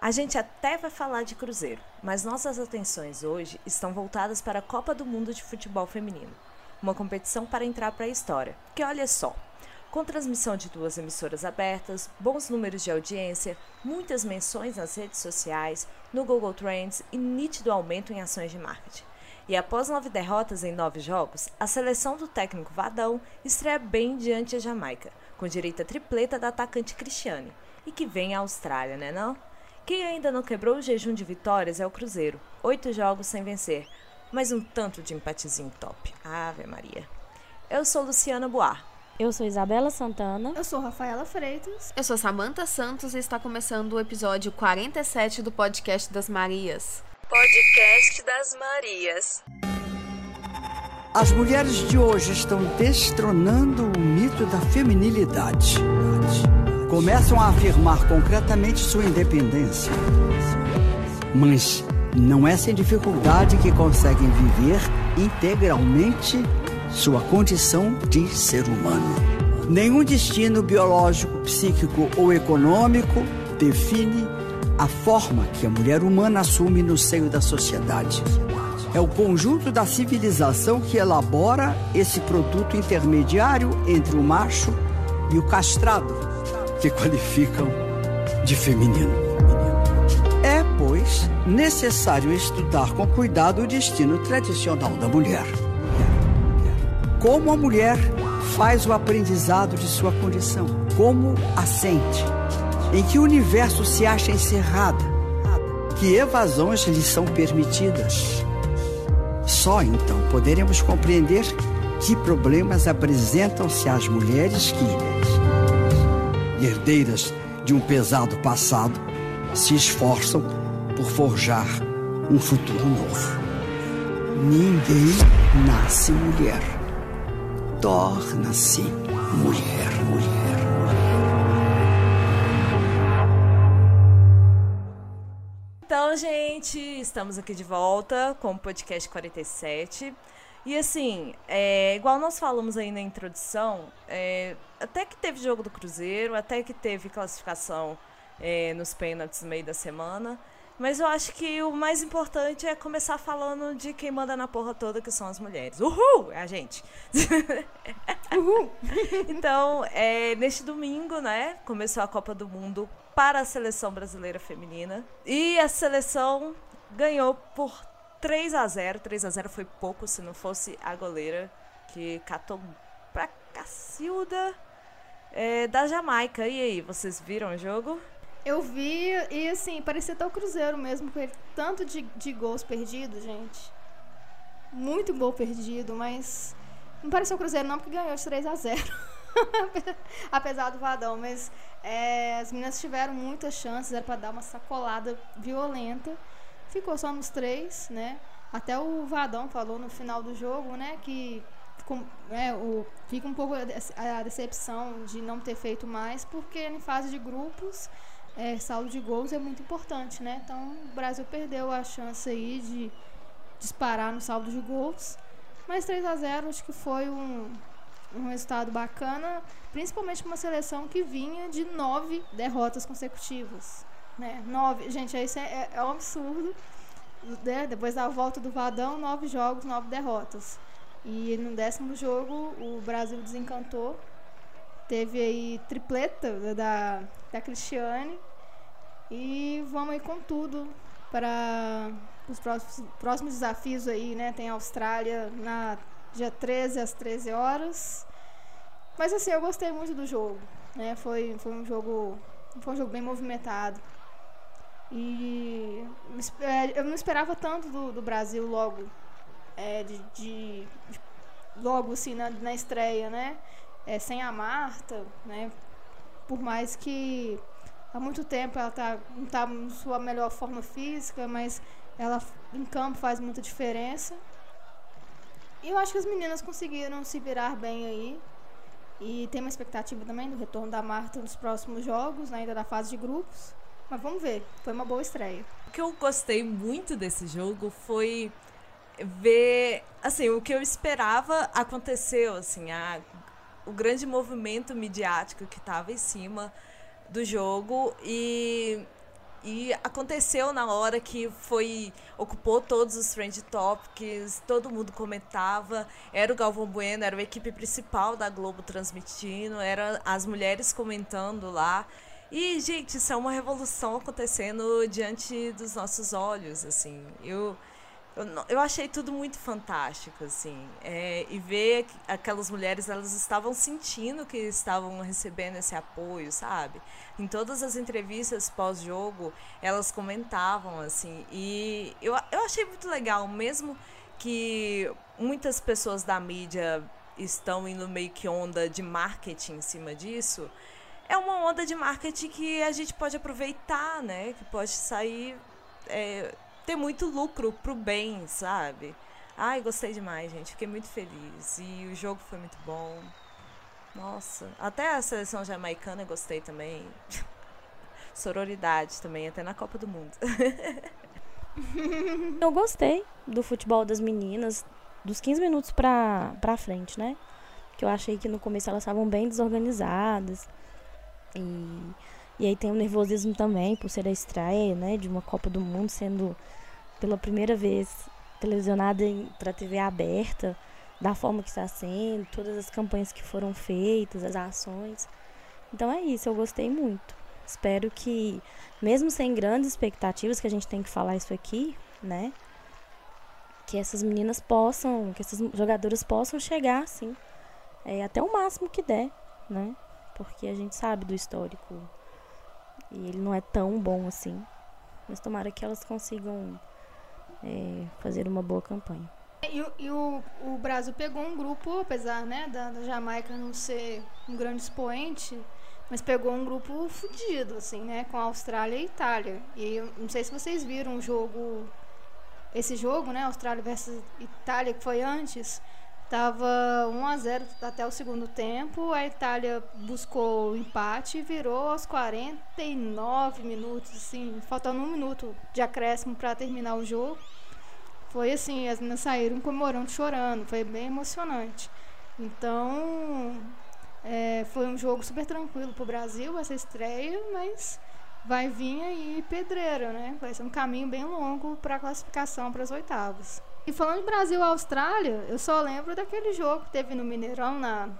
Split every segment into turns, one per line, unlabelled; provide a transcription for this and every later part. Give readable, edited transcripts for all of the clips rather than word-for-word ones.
A gente até vai falar de Cruzeiro, mas nossas atenções hoje estão voltadas para a Copa do Mundo de Futebol Feminino, uma competição para entrar para a história, que olha só, com transmissão de 2 emissoras abertas, bons números de audiência, muitas menções nas redes sociais, no Google Trends e nítido aumento em ações de marketing. E após 9 derrotas em 9 jogos, a seleção do técnico Vadão estreia bem diante da Jamaica, com direito à tripleta da atacante Cristiane, e que vem à Austrália, né não? Quem ainda não quebrou o jejum de vitórias é o Cruzeiro, 8 jogos sem vencer, mas um tanto de empatezinho top. Ave Maria. Eu sou Luciana Boar.
Eu sou Isabela Santana.
Eu sou Rafaela Freitas.
Eu sou Samantha Santos e está começando o episódio 47 do Podcast das Marias.
Podcast das Marias.
As mulheres de hoje estão destronando o mito da feminilidade. Começam a afirmar concretamente sua independência. Mas não é sem dificuldade que conseguem viver integralmente sua condição de ser humano. Nenhum destino biológico, psíquico ou econômico define a forma que a mulher humana assume no seio da sociedade. É o conjunto da civilização que elabora esse produto intermediário entre o macho e o castrado, que qualificam de feminino. É, pois, necessário estudar com cuidado o destino tradicional da mulher. Como a mulher faz o aprendizado de sua condição, como a sente, em que universo se acha encerrada, que evasões lhe são permitidas. Só então poderemos compreender que problemas apresentam-se às mulheres que, herdeiras de um pesado passado, se esforçam por forjar um futuro novo. Ninguém nasce mulher. Torna-se mulher.
Então, gente, estamos aqui de volta com o podcast 47. E assim, igual nós falamos aí na introdução, até que teve jogo do Cruzeiro, até que teve classificação nos pênaltis no meio da semana. Mas eu acho que o mais importante é começar falando de quem manda na porra toda, que são as mulheres. Uhul! É a gente!
Uhul!
Então, neste domingo, né, começou a Copa do Mundo para a seleção brasileira feminina. E a seleção ganhou por 3-0. 3-0 foi pouco, se não fosse a goleira, que catou pra cacilda da Jamaica. E aí, vocês viram o jogo?
Eu vi e, assim, parecia até o Cruzeiro mesmo, com tanto de gols perdidos, gente. Muito gol perdido, mas não pareceu o Cruzeiro não, porque ganhou de 3-0. Apesar do Vadão, mas as meninas tiveram muitas chances, era pra dar uma sacolada violenta. Ficou só nos 3, né? Até o Vadão falou no final do jogo, né, que fica um pouco a decepção de não ter feito mais, porque em fase de grupos saldo de gols é muito importante, né? Então o Brasil perdeu a chance aí de disparar no saldo de gols, mas 3-0 acho que foi um resultado bacana, principalmente para uma seleção que vinha de 9 derrotas consecutivas, né? 9, gente, isso é um absurdo, né? Depois da volta do Vadão, 9 jogos, 9 derrotas, e no 10º jogo o Brasil desencantou. Teve aí tripleta da Cristiane. E vamos aí com tudo para os próximos desafios aí, né? Tem a Austrália na dia 13 às 13 horas. Mas assim, eu gostei muito do jogo, né? Foi um jogo bem movimentado. E eu não esperava tanto do Brasil logo, logo assim na estreia, né? Sem a Marta, né? Por mais que há muito tempo ela não tá em sua melhor forma física, mas ela em campo faz muita diferença. E eu acho que as meninas conseguiram se virar bem aí. E tem uma expectativa também do retorno da Marta nos próximos jogos, né, ainda da fase de grupos. Mas vamos ver, foi uma boa estreia.
O que eu gostei muito desse jogo foi ver, assim, o que eu esperava aconteceu, assim, o grande movimento midiático que estava em cima do jogo e E aconteceu na hora que ocupou todos os Trend Topics, todo mundo comentava, era o Galvão Bueno, era a equipe principal da Globo transmitindo, eram as mulheres comentando lá. E, gente, isso é uma revolução acontecendo diante dos nossos olhos, assim. Eu achei tudo muito fantástico, assim. E ver aquelas mulheres, elas estavam sentindo que estavam recebendo esse apoio, sabe? Em todas as entrevistas pós-jogo, elas comentavam, assim. E eu achei muito legal, mesmo que muitas pessoas da mídia estão indo meio que onda de marketing em cima disso. É uma onda de marketing que a gente pode aproveitar, né? Que pode sair... ter muito lucro pro bem, sabe? Ai, gostei demais, gente. Fiquei muito feliz. E o jogo foi muito bom. Nossa. Até a seleção jamaicana eu gostei também. Sororidade também, até na Copa do Mundo.
Eu gostei do futebol das meninas, dos 15 minutos pra frente, né? Que eu achei que no começo elas estavam bem desorganizadas. E aí tem o nervosismo também, por ser a estreia, né, de uma Copa do Mundo, sendo pela primeira vez televisionada para TV aberta, da forma que está sendo, todas as campanhas que foram feitas, as ações. Então é isso, eu gostei muito. Espero que, mesmo sem grandes expectativas, que a gente tem que falar isso aqui, né, que essas meninas possam, que essas jogadoras possam chegar, assim, até o máximo que der, né, porque a gente sabe do histórico. E ele não é tão bom assim. Mas tomara que elas consigam fazer uma boa campanha.
E o Brasil pegou um grupo, apesar, né, da Jamaica não ser um grande expoente, mas pegou um grupo fodido, assim, né, com a Austrália e a Itália. E eu não sei se vocês viram esse jogo, né, Austrália versus Itália, que foi antes. Estava 1-0 até o segundo tempo, a Itália buscou o empate e virou aos 49 minutos, assim, faltando 1 minuto de acréscimo para terminar o jogo. Foi assim, as meninas saíram comemorando, chorando, foi bem emocionante. Então, foi um jogo super tranquilo para o Brasil, essa estreia, mas vai vir aí pedreira, né? Vai ser um caminho bem longo para a classificação para as oitavas. E falando de Brasil e Austrália, eu só lembro daquele jogo que teve no Mineirão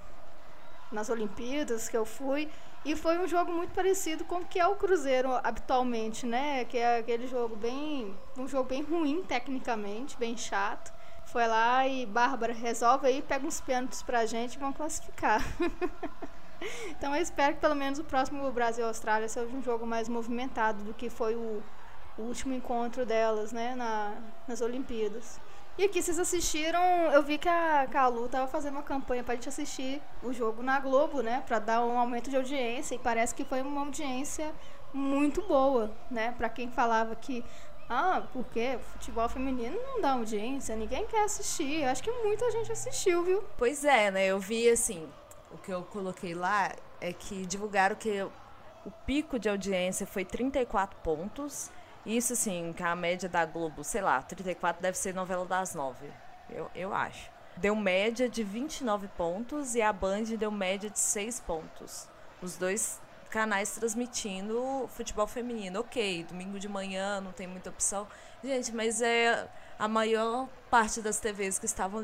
nas Olimpíadas, que eu fui, e foi um jogo muito parecido com o que é o Cruzeiro habitualmente, né? Que é aquele jogo um jogo bem ruim tecnicamente, bem chato. Foi lá e Bárbara resolve aí, pega uns pênaltis pra gente e vão classificar. Então eu espero que pelo menos o próximo Brasil e Austrália seja um jogo mais movimentado do que foi o último encontro delas, né, nas Olimpíadas. E aqui vocês assistiram, eu vi que a Lu tava fazendo uma campanha pra gente assistir o jogo na Globo, né, pra dar um aumento de audiência, e parece que foi uma audiência muito boa, né, pra quem falava que, porque futebol feminino não dá audiência, ninguém quer assistir. Eu acho que muita gente assistiu, viu?
Pois é, né, eu vi, assim, o que eu coloquei lá é que divulgaram que o pico de audiência foi 34 pontos. Isso, assim, que a média da Globo, sei lá, 34 deve ser novela das 9, eu acho. Deu média de 29 pontos e a Band deu média de 6 pontos. Os dois canais transmitindo futebol feminino. Ok, domingo de manhã não tem muita opção. Gente, mas a maior parte das TVs que estavam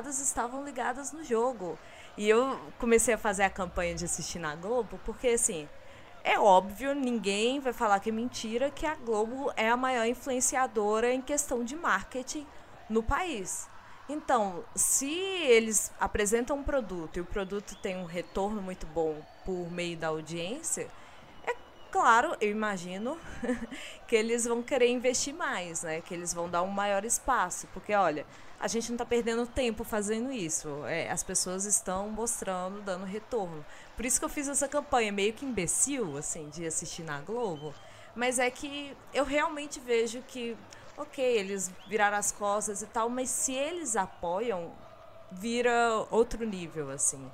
ligadas no jogo. E eu comecei a fazer a campanha de assistir na Globo porque, assim... É óbvio, ninguém vai falar que é mentira que a Globo é a maior influenciadora em questão de marketing no país. Então, se eles apresentam um produto e o produto tem um retorno muito bom por meio da audiência, é claro, eu imagino que eles vão querer investir mais, né? Que eles vão dar um maior espaço. Porque, olha, a gente não está perdendo tempo fazendo isso. As pessoas estão mostrando, dando retorno. Por isso que eu fiz essa campanha meio que imbecil, assim, de assistir na Globo. Mas é que eu realmente vejo que, ok, eles viraram as costas e tal, mas se eles apoiam, vira outro nível, assim.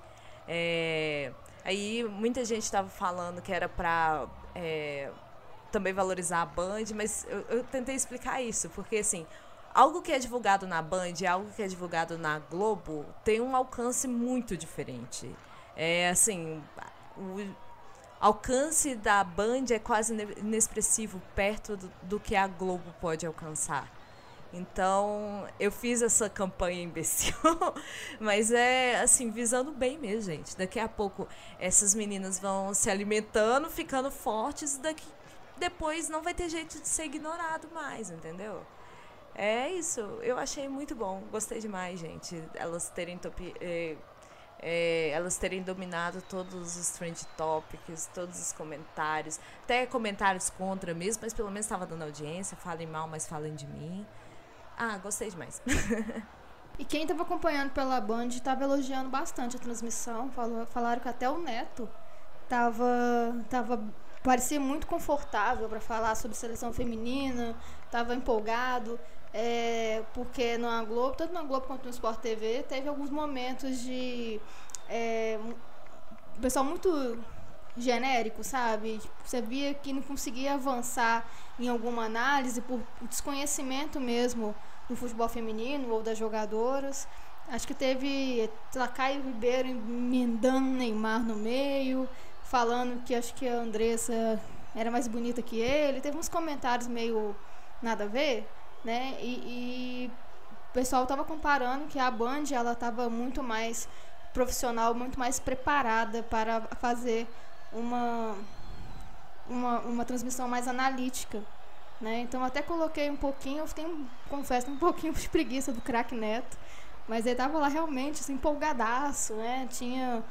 Aí muita gente estava falando que era para também valorizar a Band, mas eu tentei explicar isso, porque, assim, algo que é divulgado na Band e algo que é divulgado na Globo tem um alcance muito diferente. Assim, alcance da Band é quase inexpressivo perto do que a Globo pode alcançar. Então, eu fiz essa campanha imbecil, mas é, assim, visando bem mesmo, gente. Daqui a pouco, essas meninas vão se alimentando, ficando fortes, e depois não vai ter jeito de ser ignorado mais, entendeu? É isso, eu achei muito bom, gostei demais, gente. Elas terem dominado todos os trend topics, todos os comentários, até comentários contra mesmo, mas pelo menos estava dando audiência, falem mal, mas falem de mim. Ah, gostei demais.
E quem estava acompanhando pela Band estava elogiando bastante a transmissão. Falaram que até o Neto parecia muito confortável para falar sobre seleção feminina, estava empolgado, porque na Globo, tanto na Globo quanto no Sport TV, teve alguns momentos de pessoal muito genérico, sabe? Você via que não conseguia avançar em alguma análise por desconhecimento mesmo do futebol feminino ou das jogadoras. Acho que teve Caio Ribeiro emendando Neymar no meio, falando que acho que a Andressa era mais bonita que ele. Teve uns comentários meio nada a ver, né? E o pessoal estava comparando que a Band ela estava muito mais profissional, muito mais preparada para fazer uma transmissão mais analítica, né? Então até coloquei um pouquinho, confesso, um pouquinho de preguiça do craque Neto, mas ele tava lá realmente assim, empolgadaço, né? Tinha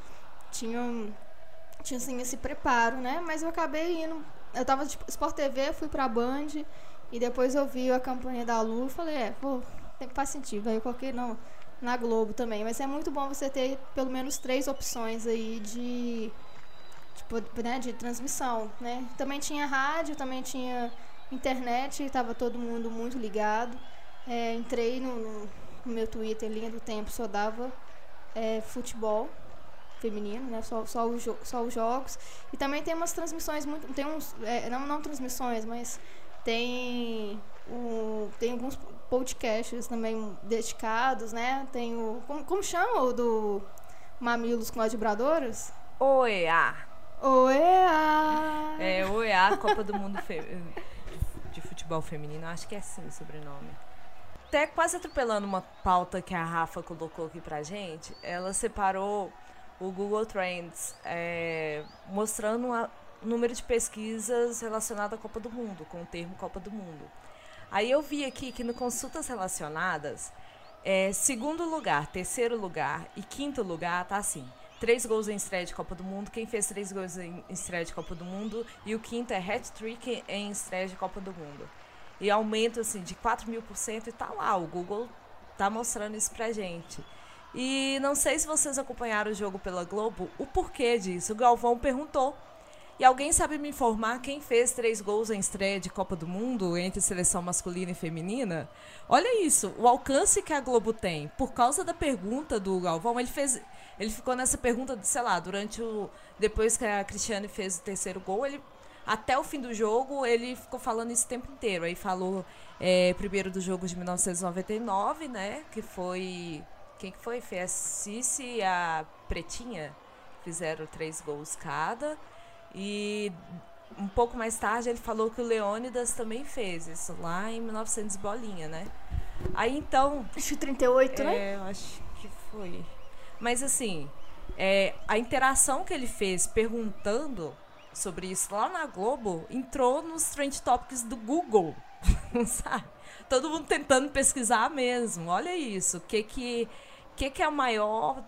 assim, esse preparo, né? Mas eu acabei indo, eu tava de Sport TV, fui pra Band e depois eu vi a campanha da Lu e falei, faz sentido, aí eu coloquei na Globo também, mas é muito bom você ter pelo menos 3 opções aí de transmissão, né? Também tinha rádio, também tinha internet, estava todo mundo muito ligado. Entrei no meu Twitter, linha do tempo, só dava futebol feminino, né? Só os jogos. E também tem umas transmissões tem uns não transmissões, mas tem alguns podcasts também dedicados, né? Tem como chama o do Mamilos com as Vibradoras?
OEA. OEA, Copa do Mundo de Futebol Feminino, acho que é assim o sobrenome. Até quase atropelando uma pauta que a Rafa colocou aqui pra gente, ela separou o Google Trends, mostrando o número de pesquisas relacionadas à Copa do Mundo, com o termo Copa do Mundo. Aí eu vi aqui que no Consultas Relacionadas, segundo lugar, terceiro lugar e quinto lugar tá assim: 3 gols em estreia de Copa do Mundo, quem fez 3 gols em estreia de Copa do Mundo, e o quinto é hat-trick em estreia de Copa do Mundo. E aumento assim, de 4.000%, e tá lá, o Google tá mostrando isso pra gente. E não sei se vocês acompanharam o jogo pela Globo, o porquê disso. O Galvão perguntou. E alguém sabe me informar quem fez 3 gols em estreia de Copa do Mundo entre seleção masculina e feminina? Olha isso, o alcance que a Globo tem. Por causa da pergunta do Galvão, ele ficou nessa pergunta, sei lá, depois que a Cristiane fez o terceiro gol, até o fim do jogo, ele ficou falando isso o tempo inteiro. Aí falou primeiro do jogo de 1999, né, que foi... Quem que foi? Foi a Cici e a Pretinha, fizeram 3 gols cada. E um pouco mais tarde ele falou que o Leônidas também fez isso, lá em 1900 bolinha, né? Aí então...
Acho que 38, né?
Eu acho que foi. Mas assim, a interação que ele fez perguntando sobre isso lá na Globo entrou nos Trend Topics do Google, sabe? Todo mundo tentando pesquisar mesmo. Olha isso, o que a maior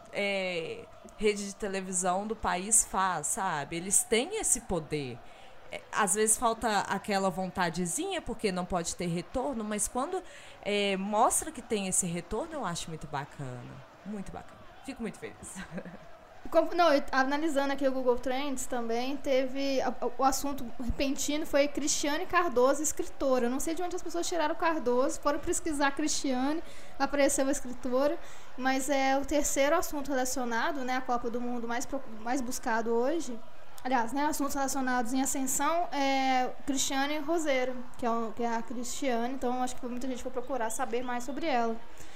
rede de televisão do país faz, sabe? Eles têm esse poder. Às vezes falta aquela vontadezinha, porque não pode ter retorno, mas quando mostra que tem esse retorno, eu acho muito bacana. Muito bacana. Fico muito feliz.
Não, analisando aqui o Google Trends também, teve o assunto repentino foi Cristiane Cardoso, escritora. Eu não sei de onde as pessoas tiraram Cardoso, foram pesquisar Cristiane, apareceu a escritora, mas é o terceiro assunto relacionado, né, à Copa do Mundo mais buscado hoje. Aliás, né, assuntos relacionados em ascensão é Cristiane Roseiro, que é a Cristiane, então acho que muita gente foi procurar saber mais sobre ela.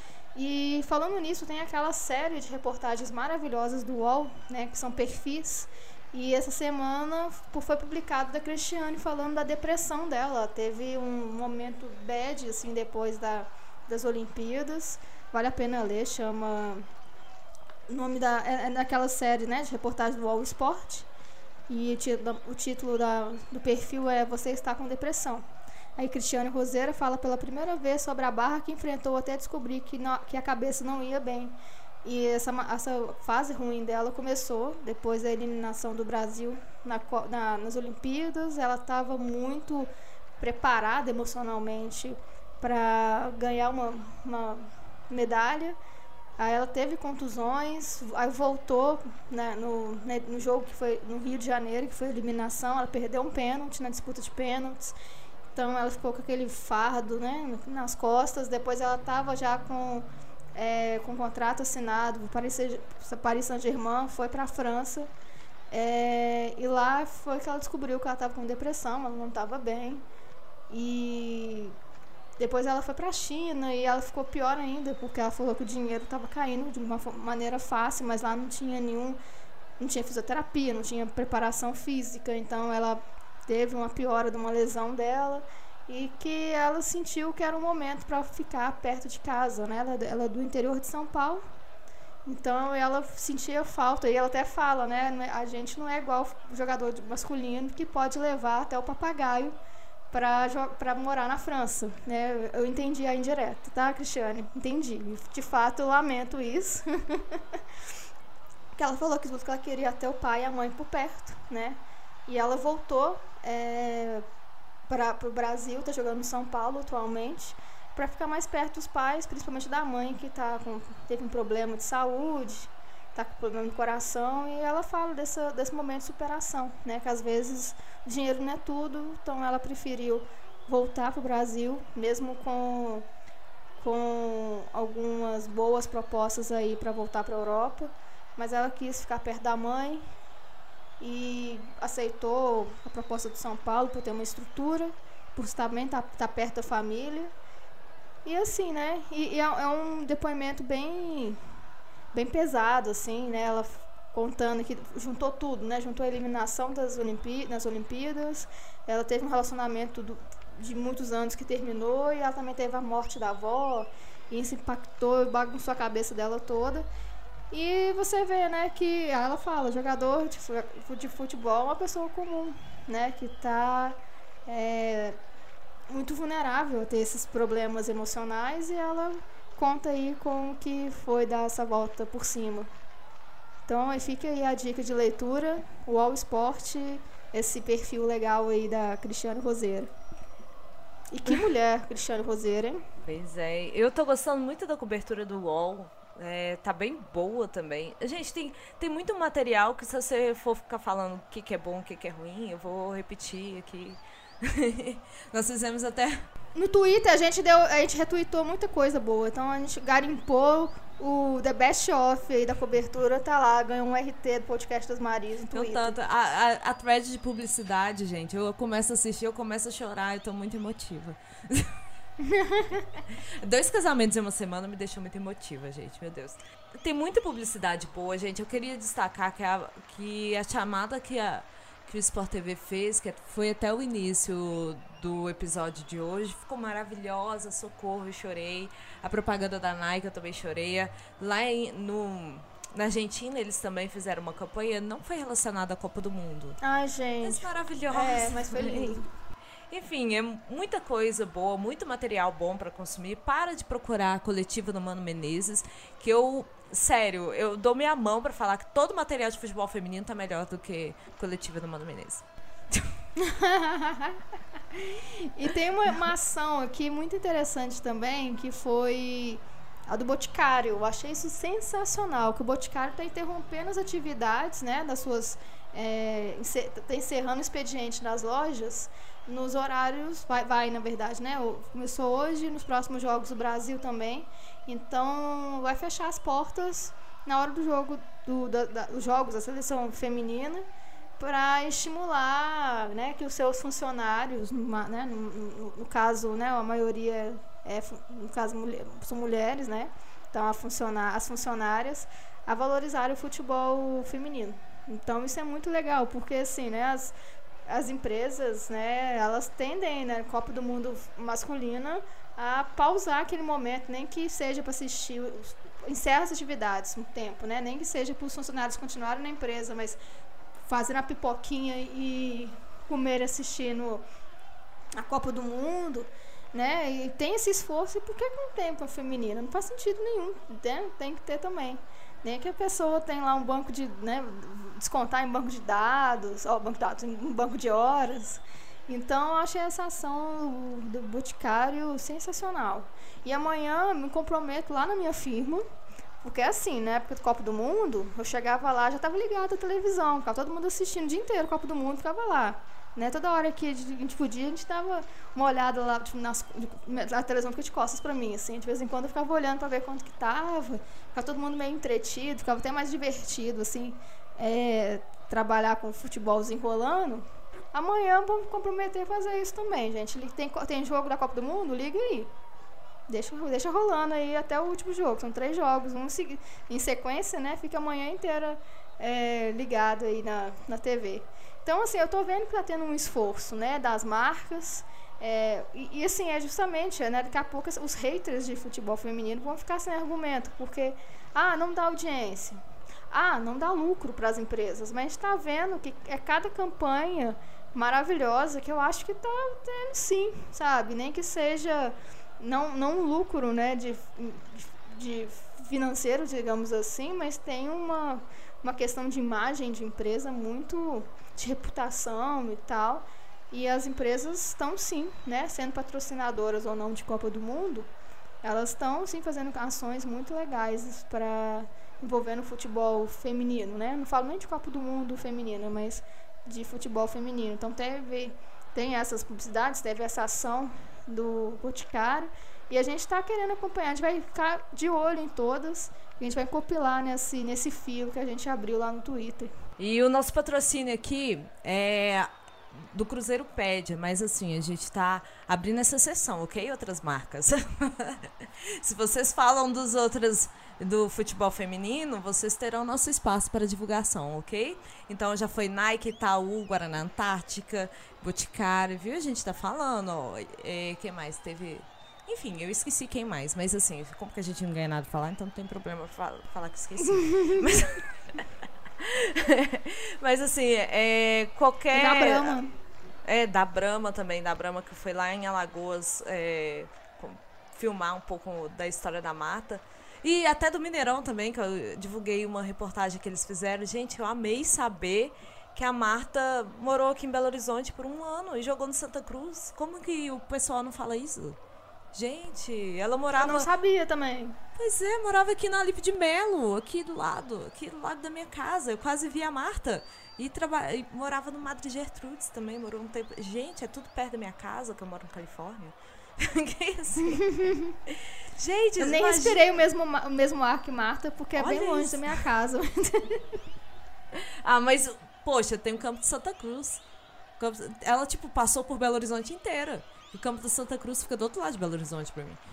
E falando nisso, tem aquela série de reportagens maravilhosas do UOL, né, que são perfis, E essa semana foi publicado da Cristiane falando da depressão dela. Ela teve um momento bad, assim, depois das Olimpíadas. Vale a pena ler, chama... O nome é daquela série, né, de reportagem do All Sport. E o título do perfil é Você Está com Depressão. Aí Cristiane Roseira fala pela primeira vez sobre a barra que enfrentou até descobrir que a cabeça não ia bem. E essa fase ruim dela começou depois da eliminação do Brasil nas Olimpíadas. Ela estava muito preparada emocionalmente para ganhar uma medalha. Aí ela teve contusões, aí voltou, né, no jogo que foi no Rio de Janeiro, que foi a eliminação. Ela perdeu um pênalti na disputa de pênaltis. Então ela ficou com aquele fardo, né, nas costas. Depois ela estava já com contrato assinado, Paris Saint-Germain, foi para a França, e lá foi que ela descobriu que ela estava com depressão, ela não estava bem, e depois ela foi para a China e ela ficou pior ainda, porque ela falou que o dinheiro estava caindo de uma maneira fácil, mas lá não tinha fisioterapia, não tinha preparação física, então ela teve uma piora de uma lesão dela, e que ela sentiu que era um momento para ficar perto de casa, né? Ela é do interior de São Paulo, então ela sentia falta, e ela até fala, né? A gente não é igual jogador masculino que pode levar até o papagaio para morar na França, né? Eu entendi a indireta, tá, Cristiane? Entendi. De fato, eu lamento isso. Que ela falou que ela queria ter o pai e a mãe por perto, né? E ela voltou para o Brasil, está jogando no São Paulo atualmente, para ficar mais perto dos pais, principalmente da mãe, que teve um problema de saúde, está com problema no coração, e ela fala desse momento de superação, né, que às vezes o dinheiro não é tudo, então ela preferiu voltar para o Brasil, mesmo com algumas boas propostas aí para voltar para a Europa, mas ela quis ficar perto da mãe, e aceitou a proposta do São Paulo por ter uma estrutura, por também estar perto da família. E assim, né? E é um depoimento bem pesado, assim, né? Ela contando que juntou tudo, né? Juntou a eliminação nas Olimpíadas, ela teve um relacionamento de muitos anos que terminou, e ela também teve a morte da avó, e isso impactou e bagunçou a cabeça dela toda. E você vê, né, que ela fala, jogador de futebol é uma pessoa comum, né, que está muito vulnerável a ter esses problemas emocionais, e ela conta aí com o que foi dar essa volta por cima. Então, aí fica aí a dica de leitura, o All Sport, esse perfil legal aí da Cristiane Roseira. E que mulher, Cristiane Roseira, hein?
Pois é, eu tô gostando muito da cobertura do UOL. Tá bem boa também. Gente, tem muito material que, se você for ficar falando o que é bom, o que é ruim, eu vou repetir aqui. Nós fizemos até...
No Twitter a gente retweetou muita coisa boa. Então a gente garimpou o The Best Of aí da cobertura, tá lá, ganhou um RT do podcast das Marias no Twitter.
Tanto, a thread de publicidade, gente, eu começo a assistir, eu começo a chorar, eu tô muito emotiva.
2 casamentos em uma semana me deixou muito emotiva, gente, meu Deus. Tem muita publicidade boa, gente. Eu queria destacar que a chamada que o Sport TV fez, que foi até o início do episódio de hoje, ficou maravilhosa. Socorro, eu chorei. A propaganda da Nike eu também chorei. Lá na Argentina eles também fizeram uma campanha, não foi relacionada à Copa do Mundo.
Ai, gente,
mas maravilhosa.
Mas foi lindo.
Enfim, é muita coisa boa, muito material bom pra consumir. Para de procurar a coletiva do Mano Menezes, que sério, eu dou minha mão pra falar que todo material de futebol feminino tá melhor do que a coletiva do Mano Menezes.
E tem uma ação aqui muito interessante também, que foi a do Boticário. Eu achei isso sensacional, que o Boticário está interrompendo as atividades, né, das suas... tá encerrando o expediente nas lojas nos horários, vai na verdade, né? Começou hoje, nos próximos Jogos do Brasil também. Então vai fechar as portas na hora do jogo, dos jogos da seleção feminina, para estimular, né, que os seus funcionários, né, no caso, né, a maioria no caso são mulheres, né? Então as funcionárias a valorizarem o futebol feminino. Então isso é muito legal, porque assim, né, as empresas, né, elas tendem, né, Copa do Mundo masculina, a pausar aquele momento, nem que seja para assistir, encerra as atividades um tempo, né, nem que seja para os funcionários continuarem na empresa, mas fazer a pipoquinha e comer assistindo a Copa do Mundo, né, e tem esse esforço, e por que não tem para a feminina? Não faz sentido nenhum, né? Tem que ter também. Nem que a pessoa tem lá um banco de, né, descontar em banco de dados, em banco de horas. Então, eu achei essa ação do Boticário sensacional. E amanhã me comprometo lá na minha firma, porque assim, na época do Copa do Mundo, eu chegava lá, já estava ligada à televisão, ficava todo mundo assistindo o dia inteiro, Copa do Mundo, ficava lá. Né? Toda hora que a gente podia, a gente dava uma olhada lá, tipo, a televisão fica de costas pra mim, assim, de vez em quando eu ficava olhando pra ver quanto que tava, ficava todo mundo meio entretido, ficava até mais divertido, assim, trabalhar com futebolzinho rolando. Amanhã vamos comprometer a fazer isso também, gente. Tem jogo da Copa do Mundo? Liga aí. Deixa rolando aí até o último jogo. São 3 jogos, em sequência, né? Fica a manhã inteira ligado aí na TV. Então, assim, eu tô vendo que tá tendo um esforço, né, das marcas, e assim, justamente, né, daqui a pouco os haters de futebol feminino vão ficar sem argumento, porque, não dá audiência, não dá lucro para as empresas, mas a gente tá vendo que cada campanha maravilhosa que eu acho que tá tendo sim, sabe, nem que seja, não um lucro, né, de financeiro, digamos assim, mas tem uma questão de imagem de empresa muito, de reputação e tal, e as empresas estão sim, né, sendo patrocinadoras ou não de Copa do Mundo, elas estão sim fazendo ações muito legais para envolvendo o futebol feminino, né, não falo nem de Copa do Mundo feminina, mas de futebol feminino. Então tem essas publicidades, teve essa ação do Boticário, e a gente está querendo acompanhar, a gente vai ficar de olho em todas, a gente vai compilar nesse fio que a gente abriu lá no Twitter.
E o nosso patrocínio aqui é do Cruzeiro Pédia, mas assim, a gente tá abrindo essa sessão, ok? Outras marcas. Se vocês falam dos outros do futebol feminino, vocês terão nosso espaço para divulgação, ok? Então já foi Nike, Itaú, Guaraná Antártica, Boticário, viu? A gente tá falando, ó. Quem mais? Teve... Enfim, eu esqueci quem mais, mas assim, como que a gente não ganha nada pra falar, então não tem problema falar que esqueci. Mas assim, qualquer...
Da Brahma.
Da Brahma também, da Brahma, que foi lá em Alagoas filmar um pouco da história da Marta. E até do Mineirão também, que eu divulguei uma reportagem que eles fizeram. Gente, eu amei saber que a Marta morou aqui em Belo Horizonte por 1 ano e jogou no Santa Cruz. Como que o pessoal não fala isso? Gente, ela morava...
Eu não sabia também.
Pois é, morava aqui na Alipe de Melo, aqui do lado da minha casa. Eu quase vi a Marta. E morava no Madre Gertrudes também, morou um tempo. Gente, é tudo perto da minha casa, que eu moro na Califórnia. Que assim? Gente,
eu nem respirei o mesmo ar que Marta, porque é bem longe da minha casa.
Mas, poxa, tem o campo de Santa Cruz. Ela, tipo, passou por Belo Horizonte inteira. O campo da Santa Cruz fica do outro lado de Belo Horizonte pra mim.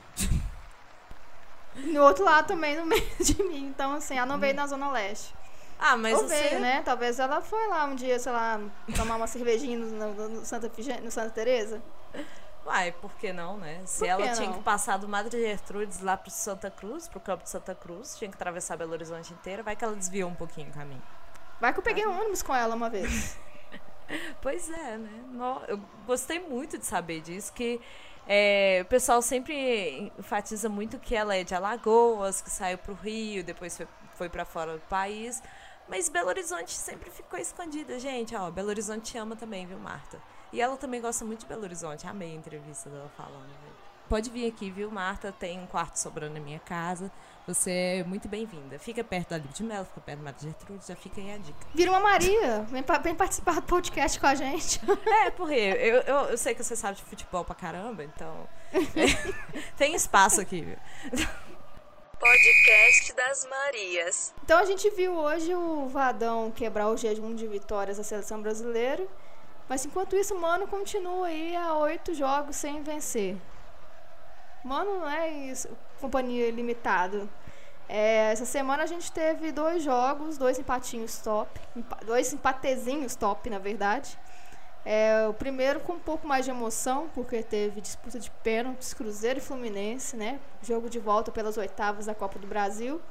No outro lado também, no meio de mim. Então, assim, ela não veio na Zona Leste.
Mas
ou veio, né? Talvez ela foi lá um dia, sei lá, tomar uma cervejinha no Santa Teresa.
Uai, por que não, né? Se ela tinha que passar do Madre Gertrudes lá pro Santa Cruz, pro campo de Santa Cruz, tinha que atravessar Belo Horizonte inteira, vai que ela desviou um pouquinho o caminho.
Vai que eu peguei um ônibus com ela uma vez.
Pois é, né? Eu gostei muito de saber disso, que o pessoal sempre enfatiza muito que ela é de Alagoas, que saiu pro Rio, depois foi pra fora do país, mas Belo Horizonte sempre ficou escondida. Gente, ó, Belo Horizonte te ama também, viu, Marta? E ela também gosta muito de Belo Horizonte, amei a entrevista dela falando. Pode vir aqui, viu, Marta? Tem um quarto sobrando na minha casa. Você é muito bem-vinda. Fica perto da Alipe de Melo, fica perto da Madre Gertrudes, já fica aí a dica.
Vira uma Maria, vem participar do podcast com a gente.
Porque eu sei que você sabe de futebol pra caramba, então tem espaço aqui, viu?
Podcast das Marias.
Então a gente viu hoje o Vadão quebrar o jejum de vitórias da seleção brasileira, mas enquanto isso o Mano continua aí a 8 jogos sem vencer. Mano, não é isso, companhia limitada. Essa semana a gente teve 2 jogos, 2 empatinhos top, 2 empatezinhos top, na verdade. O primeiro com um pouco mais de emoção, porque teve disputa de pênaltis, Cruzeiro e Fluminense, né? Jogo de volta pelas oitavas da Copa do Brasil.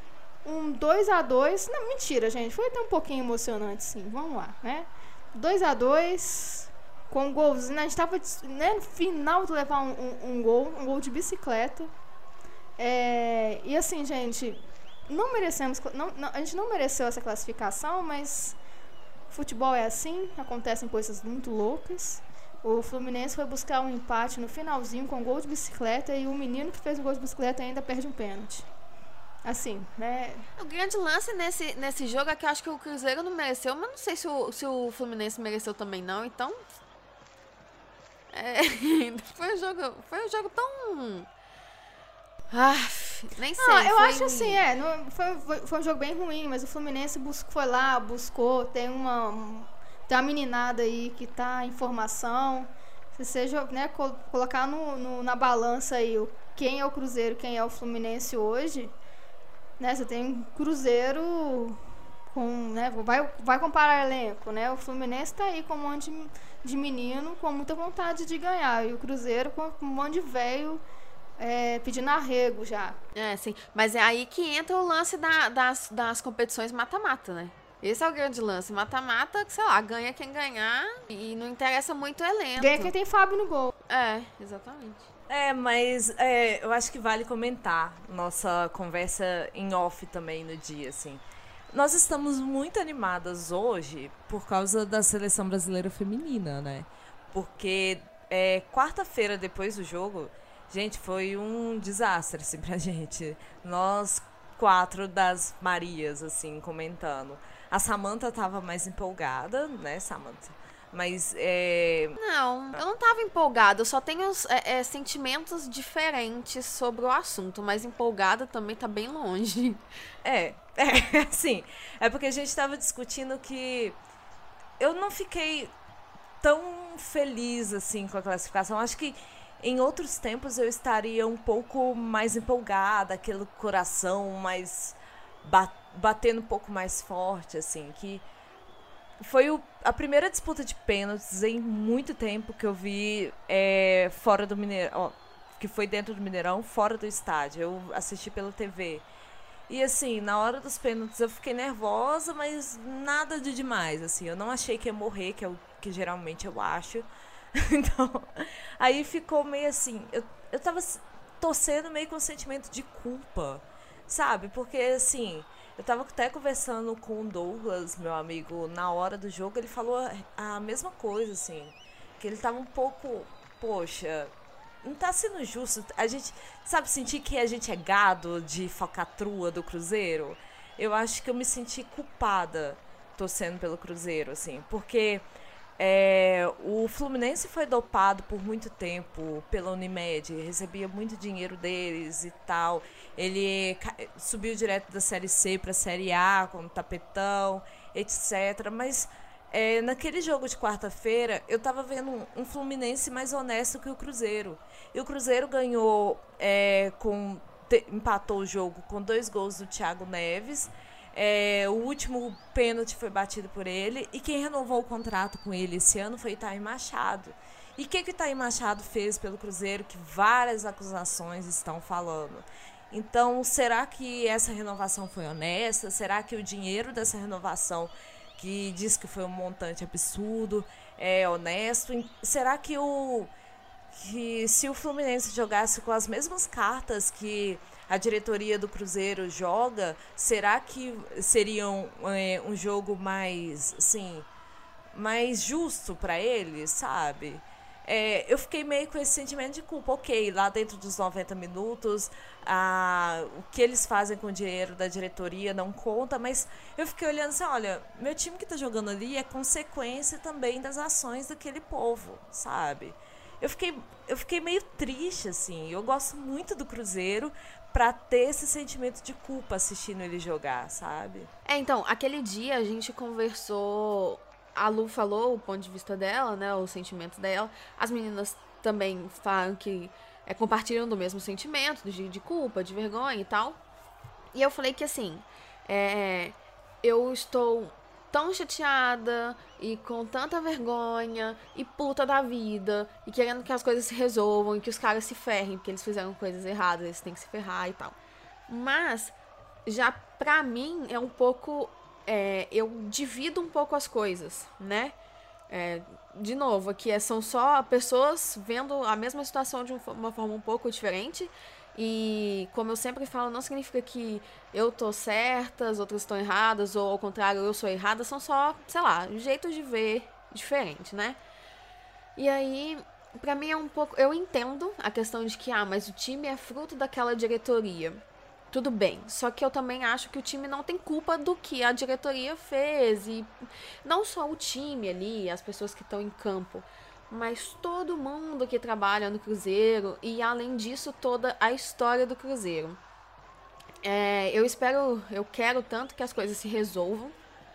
2-2, não, mentira, gente, foi até um pouquinho emocionante, sim, vamos lá, né? 2-2, com um golzinho, a gente tava, né, no final de levar um gol de bicicleta. E assim, gente, a gente não mereceu essa classificação, mas futebol é assim, acontecem coisas muito loucas. O Fluminense foi buscar um empate no finalzinho com um gol de bicicleta e o menino que fez o gol de bicicleta ainda perde um pênalti. Assim, né?
O grande lance nesse jogo é que eu acho que o Cruzeiro não mereceu, mas não sei se o Fluminense mereceu também não, então... Foi um jogo tão... nem sei.
Eu acho assim, foi um jogo bem ruim, mas o Fluminense foi lá, buscou, tem uma meninada aí que tá em formação. Se seja, né, colocar na balança aí quem é o Cruzeiro, quem é o Fluminense hoje, né? Você tem um Cruzeiro com, né, vai comparar elenco, né? O Fluminense tá aí com um monte de menino com muita vontade de ganhar, e o Cruzeiro com um monte de velho pedindo arrego já.
Sim. Mas é aí que entra o lance das competições mata-mata, né? Esse é o grande lance. Mata-mata, que sei lá, ganha quem ganhar e não interessa muito o elenco.
Ganha quem tem Fábio no gol.
Exatamente.
Mas eu acho que vale comentar nossa conversa em off também no dia, assim. Nós estamos muito animadas hoje por causa da seleção brasileira feminina, né? Porque quarta-feira, depois do jogo, gente, foi um desastre, assim, pra gente. Nós 4 das Marias, assim, comentando. A Samantha tava mais empolgada, né, Samantha? Mas,
Não, eu não tava empolgada. Eu só tenho sentimentos diferentes sobre o assunto. Mas empolgada também tá bem longe.
Assim, é porque a gente tava discutindo que eu não fiquei tão feliz, assim, com a classificação. Acho que em outros tempos eu estaria um pouco mais empolgada, aquele coração mais batendo um pouco mais forte, assim, que foi a primeira disputa de pênaltis em muito tempo que eu vi fora do Mineirão, que foi dentro do Mineirão, fora do estádio. Eu assisti pela TV. E assim, na hora dos pênaltis eu fiquei nervosa, mas nada de demais, assim. Eu não achei que ia morrer, que é o que geralmente eu acho. Então, aí ficou meio assim, eu tava torcendo meio com um sentimento de culpa, sabe? Porque, assim, eu tava até conversando com o Douglas, meu amigo, na hora do jogo, ele falou a mesma coisa, assim, que ele tava um pouco, poxa, não tá sendo justo, a gente, sabe, sentir que a gente é gado de falcatrua do Cruzeiro. Eu acho que eu me senti culpada torcendo pelo Cruzeiro, assim, porque... o Fluminense foi dopado por muito tempo pela Unimed, recebia muito dinheiro deles e tal. Ele subiu direto da Série C para a Série A com o tapetão, etc. Mas naquele jogo de quarta-feira eu estava vendo um Fluminense mais honesto que o Cruzeiro. E o Cruzeiro ganhou, empatou o jogo com 2 gols do Thiago Neves. O último pênalti foi batido por ele. E quem renovou o contrato com ele esse ano foi Itair Machado. E o que Itair Machado fez pelo Cruzeiro, que várias acusações estão falando? Então, será que essa renovação foi honesta? Será que o dinheiro dessa renovação, que diz que foi um montante absurdo, é honesto? Será que se o Fluminense jogasse com as mesmas cartas que a diretoria do Cruzeiro joga, será que seria um jogo mais, assim, mais justo para eles, sabe? Eu fiquei meio com esse sentimento de culpa. Ok, lá dentro dos 90 minutos, o que eles fazem com o dinheiro da diretoria não conta, mas eu fiquei olhando assim, olha, meu time que tá jogando ali é consequência também das ações daquele povo, sabe? Eu fiquei meio triste, assim. Eu gosto muito do Cruzeiro pra ter esse sentimento de culpa assistindo ele jogar, sabe?
Então, aquele dia a gente conversou, a Lu falou o ponto de vista dela, né, o sentimento dela. As meninas também falam que compartilham do mesmo sentimento, de culpa, de vergonha e tal. E eu falei que, assim, eu estou tão chateada e com tanta vergonha e puta da vida e querendo que as coisas se resolvam e que os caras se ferrem porque eles fizeram coisas erradas, eles têm que se ferrar e tal. Mas, já pra mim, é um pouco... eu divido um pouco as coisas, né? De novo, aqui são só pessoas vendo a mesma situação de uma forma um pouco diferente. E, como eu sempre falo, não significa que eu tô certa, as outras estão erradas, ou ao contrário, eu sou errada. São só, sei lá, jeitos de ver diferente, né? E aí, pra mim é um pouco... Eu entendo a questão de que, mas o time é fruto daquela diretoria. Tudo bem, só que eu também acho que o time não tem culpa do que a diretoria fez. E não só o time ali, as pessoas que estão em campo, mas todo mundo que trabalha no Cruzeiro e, além disso, toda a história do Cruzeiro. Eu quero tanto que as coisas se resolvam,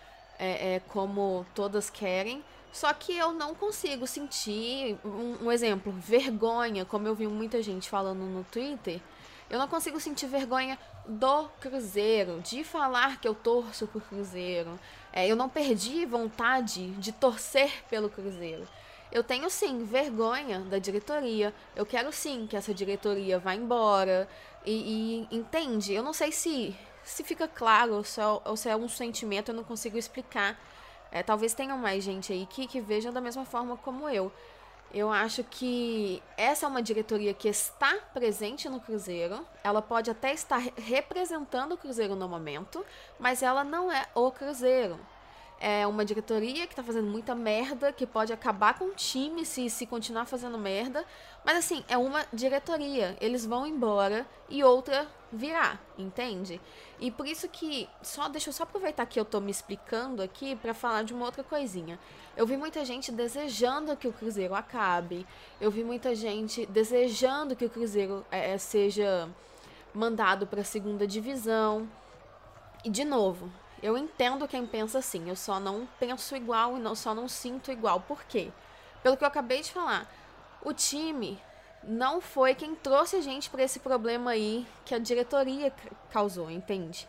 como todas querem, só que eu não consigo sentir, um exemplo, vergonha, como eu vi muita gente falando no Twitter. Eu não consigo sentir vergonha do Cruzeiro, de falar que eu torço pro Cruzeiro. Eu não perdi vontade de torcer pelo Cruzeiro. Eu tenho, sim, vergonha da diretoria. Eu quero, sim, que essa diretoria vá embora. E entende? Eu não sei se fica claro ou se é um sentimento, eu não consigo explicar. Talvez tenham mais gente aí que vejam da mesma forma como eu. Eu acho que essa é uma diretoria que está presente no Cruzeiro. Ela pode até estar representando o Cruzeiro no momento, mas ela não é o Cruzeiro. É uma diretoria que tá fazendo muita merda, que pode acabar com o time se continuar fazendo merda. Mas assim, é uma diretoria. Eles vão embora e outra virá, entende? E por isso que... Deixa eu só aproveitar que eu tô me explicando aqui pra falar de uma outra coisinha. Eu vi muita gente desejando que o Cruzeiro acabe. Eu vi muita gente desejando que o Cruzeiro seja mandado pra segunda divisão. E de novo... Eu entendo quem pensa assim, eu só não penso igual e só não sinto igual. Por quê? Pelo que eu acabei de falar, o time não foi quem trouxe a gente para esse problema aí que a diretoria causou, entende?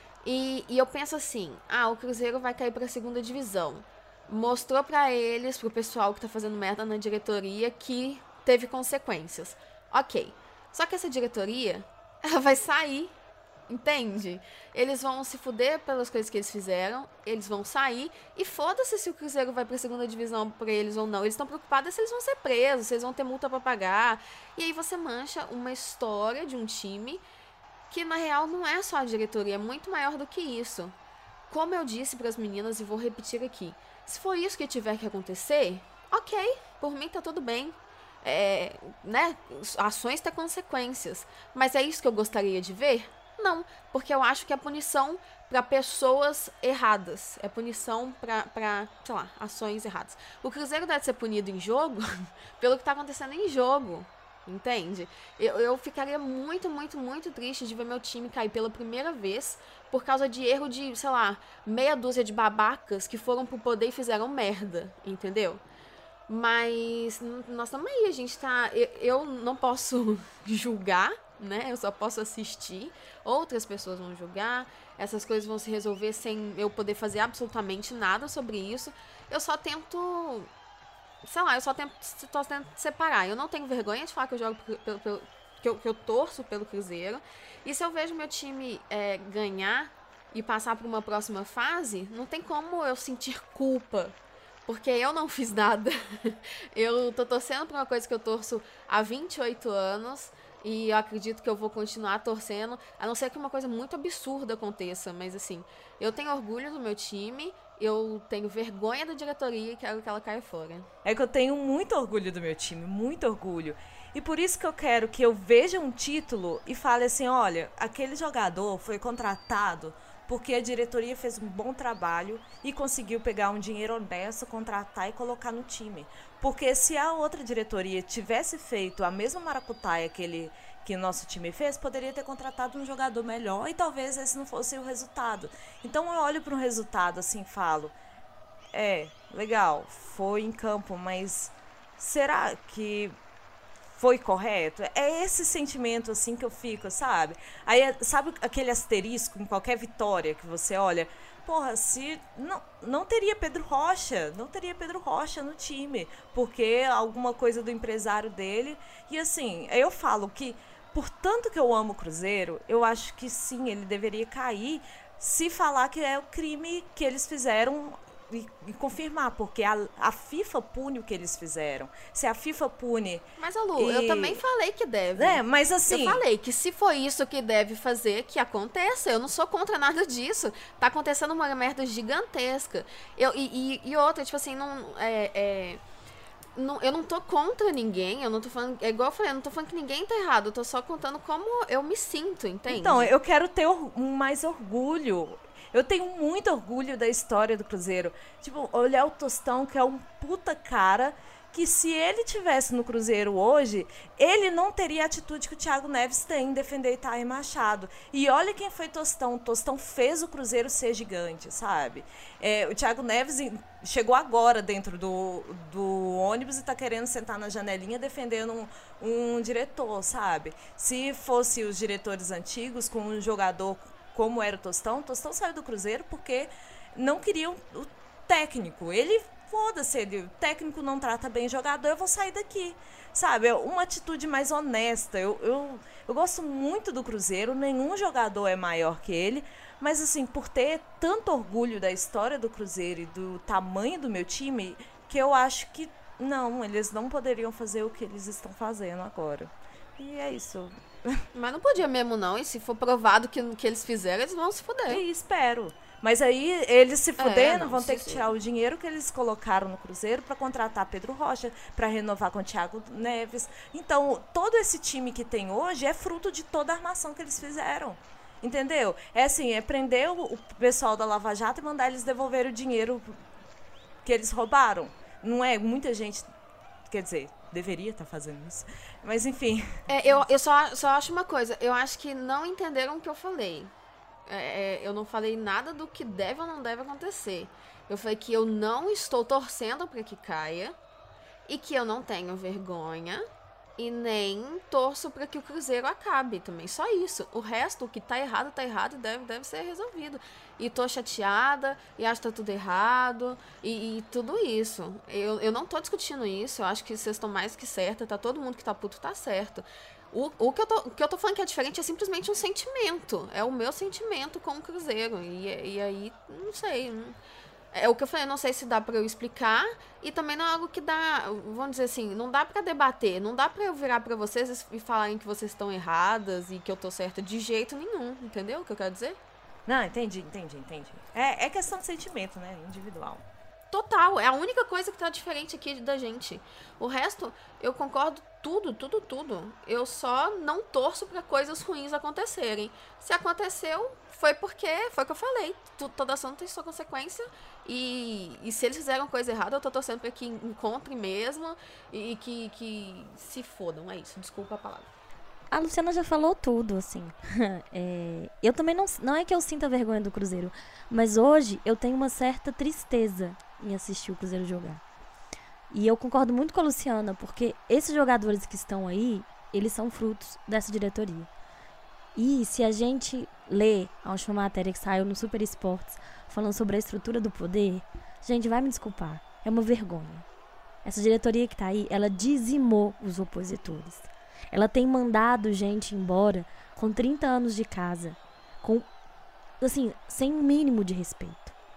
E eu penso assim, o Cruzeiro vai cair para a segunda divisão. Mostrou para eles, pro pessoal que tá fazendo merda na diretoria, que teve consequências. Ok, só que essa diretoria, ela vai sair. Entende? Eles vão se fuder pelas coisas que eles fizeram, eles vão sair, e foda-se se o Cruzeiro vai pra segunda divisão pra eles ou não. Eles estão preocupados se eles vão ser presos, se eles vão ter multa pra pagar. E aí você mancha uma história de um time que, na real, não é só a diretoria, é muito maior do que isso. Como eu disse pras meninas, e vou repetir aqui, se for isso que tiver que acontecer, ok, por mim tá tudo bem. Né? Ações têm consequências. Mas é isso que eu gostaria de ver? Não, porque eu acho que é punição para pessoas erradas. É punição para, sei lá, ações erradas. O Cruzeiro deve ser punido em jogo pelo que tá acontecendo em jogo. Entende? Eu ficaria muito, muito, muito triste de ver meu time cair pela primeira vez por causa de erro de, sei lá, meia dúzia de babacas que foram pro poder e fizeram merda. Entendeu? Mas nós estamos aí, a gente tá... Eu não posso julgar, né? Eu só posso assistir. Outras pessoas vão julgar. Essas coisas vão se resolver sem eu poder fazer absolutamente nada sobre isso. Eu só tento... Sei lá, eu só tento separar. Eu não tenho vergonha de falar que eu jogo que eu torço pelo Cruzeiro. E se eu vejo meu time ganhar e passar para uma próxima fase, não tem como eu sentir culpa. Porque eu não fiz nada. Eu tô torcendo pra uma coisa que eu torço há 28 anos. E eu acredito que eu vou continuar torcendo. A não ser que uma coisa muito absurda aconteça. Mas assim, eu tenho orgulho do meu time. Eu tenho vergonha da diretoria e quero que ela caia fora.
É que eu tenho muito orgulho do meu time. Muito orgulho. E por isso que eu quero que eu veja um título e fale assim, olha, aquele jogador foi contratado porque a diretoria fez um bom trabalho e conseguiu pegar um dinheiro honesto, contratar e colocar no time. Porque se a outra diretoria tivesse feito a mesma maracutaia que o nosso time fez, poderia ter contratado um jogador melhor e talvez esse não fosse o resultado. Então eu olho para um resultado assim e falo, legal, foi em campo, mas será que foi correto? É esse sentimento, assim, que eu fico, sabe? Aí, sabe aquele asterisco em qualquer vitória que você olha? Porra, se não teria Pedro Rocha, não teria Pedro Rocha no time, porque alguma coisa do empresário dele. E assim, eu falo que, por tanto que eu amo o Cruzeiro, eu acho que sim, ele deveria cair se falar que é o crime que eles fizeram e confirmar, porque a FIFA pune o que eles fizeram. Se a FIFA pune...
Mas, Lu, eu também falei que deve.
Mas assim...
Eu falei que se for isso que deve fazer, que aconteça. Eu não sou contra nada disso. Tá acontecendo uma merda gigantesca. E outra, tipo assim, eu não tô contra ninguém, eu não tô falando... É igual eu falei, eu não tô falando que ninguém tá errado. Eu tô só contando como eu me sinto, entende?
Então, eu quero ter mais orgulho. Eu tenho muito orgulho da história do Cruzeiro. Tipo, olhar o Tostão, que é um puta cara, que se ele tivesse no Cruzeiro hoje, ele não teria a atitude que o Thiago Neves tem em defender Itamar Machado. E olha quem foi Tostão. O Tostão fez o Cruzeiro ser gigante, sabe? O Thiago Neves chegou agora dentro do ônibus e tá querendo sentar na janelinha defendendo um diretor, sabe? Se fosse os diretores antigos com um jogador como era o Tostão saiu do Cruzeiro porque não queriam o técnico. Ele, foda-se, o técnico não trata bem jogador, eu vou sair daqui, sabe? Uma atitude mais honesta. Eu gosto muito do Cruzeiro, nenhum jogador é maior que ele, mas assim, por ter tanto orgulho da história do Cruzeiro e do tamanho do meu time, que eu acho que não, eles não poderiam fazer o que eles estão fazendo agora. E é isso.
Mas não podia mesmo, não. E se for provado que eles fizeram, eles vão se fuder.
E espero. Mas aí, eles se fudendo, vão ter que tirar o dinheiro que eles colocaram no Cruzeiro para contratar Pedro Rocha, para renovar com o Thiago Neves. Então, todo esse time que tem hoje é fruto de toda a armação que eles fizeram. Entendeu? É assim, é prender o pessoal da Lava Jato e mandar eles devolver o dinheiro que eles roubaram. Não é? Muita gente... Quer dizer, deveria estar fazendo isso. Mas, enfim.
Eu só acho uma coisa. Eu acho que não entenderam o que eu falei. Eu não falei nada do que deve ou não deve acontecer. Eu falei que eu não estou torcendo para que caia e que eu não tenho vergonha e nem torço para que o Cruzeiro acabe também. Só isso. O resto, o que tá errado e deve ser resolvido. E tô chateada, e acho que tá tudo errado, e tudo isso. Eu não tô discutindo isso, eu acho que vocês estão mais que certa, tá todo mundo que tá puto tá certo. O que eu tô falando que é diferente é simplesmente um sentimento. É o meu sentimento com o Cruzeiro. E aí, não sei. É o que eu falei, não sei se dá pra eu explicar. E também não é algo que dá, vamos dizer assim, não dá pra debater. Não dá pra eu virar pra vocês e falarem que vocês estão erradas e que eu tô certa de jeito nenhum. Entendeu o que eu quero dizer?
Não, entendi. É questão de sentimento, né? Individual.
Total, é a única coisa que tá diferente aqui da gente. O resto, eu concordo tudo. Eu só não torço pra coisas ruins acontecerem. Se aconteceu, foi porque, foi o que eu falei. Toda ação tem sua consequência. E se eles fizeram coisa errada, eu tô torcendo pra que encontrem mesmo e que se fodam. É isso, desculpa a palavra.
A Luciana já falou tudo, assim. Eu também não é que eu sinta vergonha do Cruzeiro, mas hoje eu tenho uma certa tristeza em assistir o Cruzeiro jogar. E eu concordo muito com a Luciana, porque esses jogadores que estão aí, eles são frutos dessa diretoria. E se a gente lê a última matéria que saiu no Super Esportes, falando sobre a estrutura do poder, gente, vai me desculpar, é uma vergonha. Essa diretoria que tá aí, ela dizimou os opositores. Ela tem mandado gente embora com 30 anos de casa, com, assim, sem um mínimo de respeito.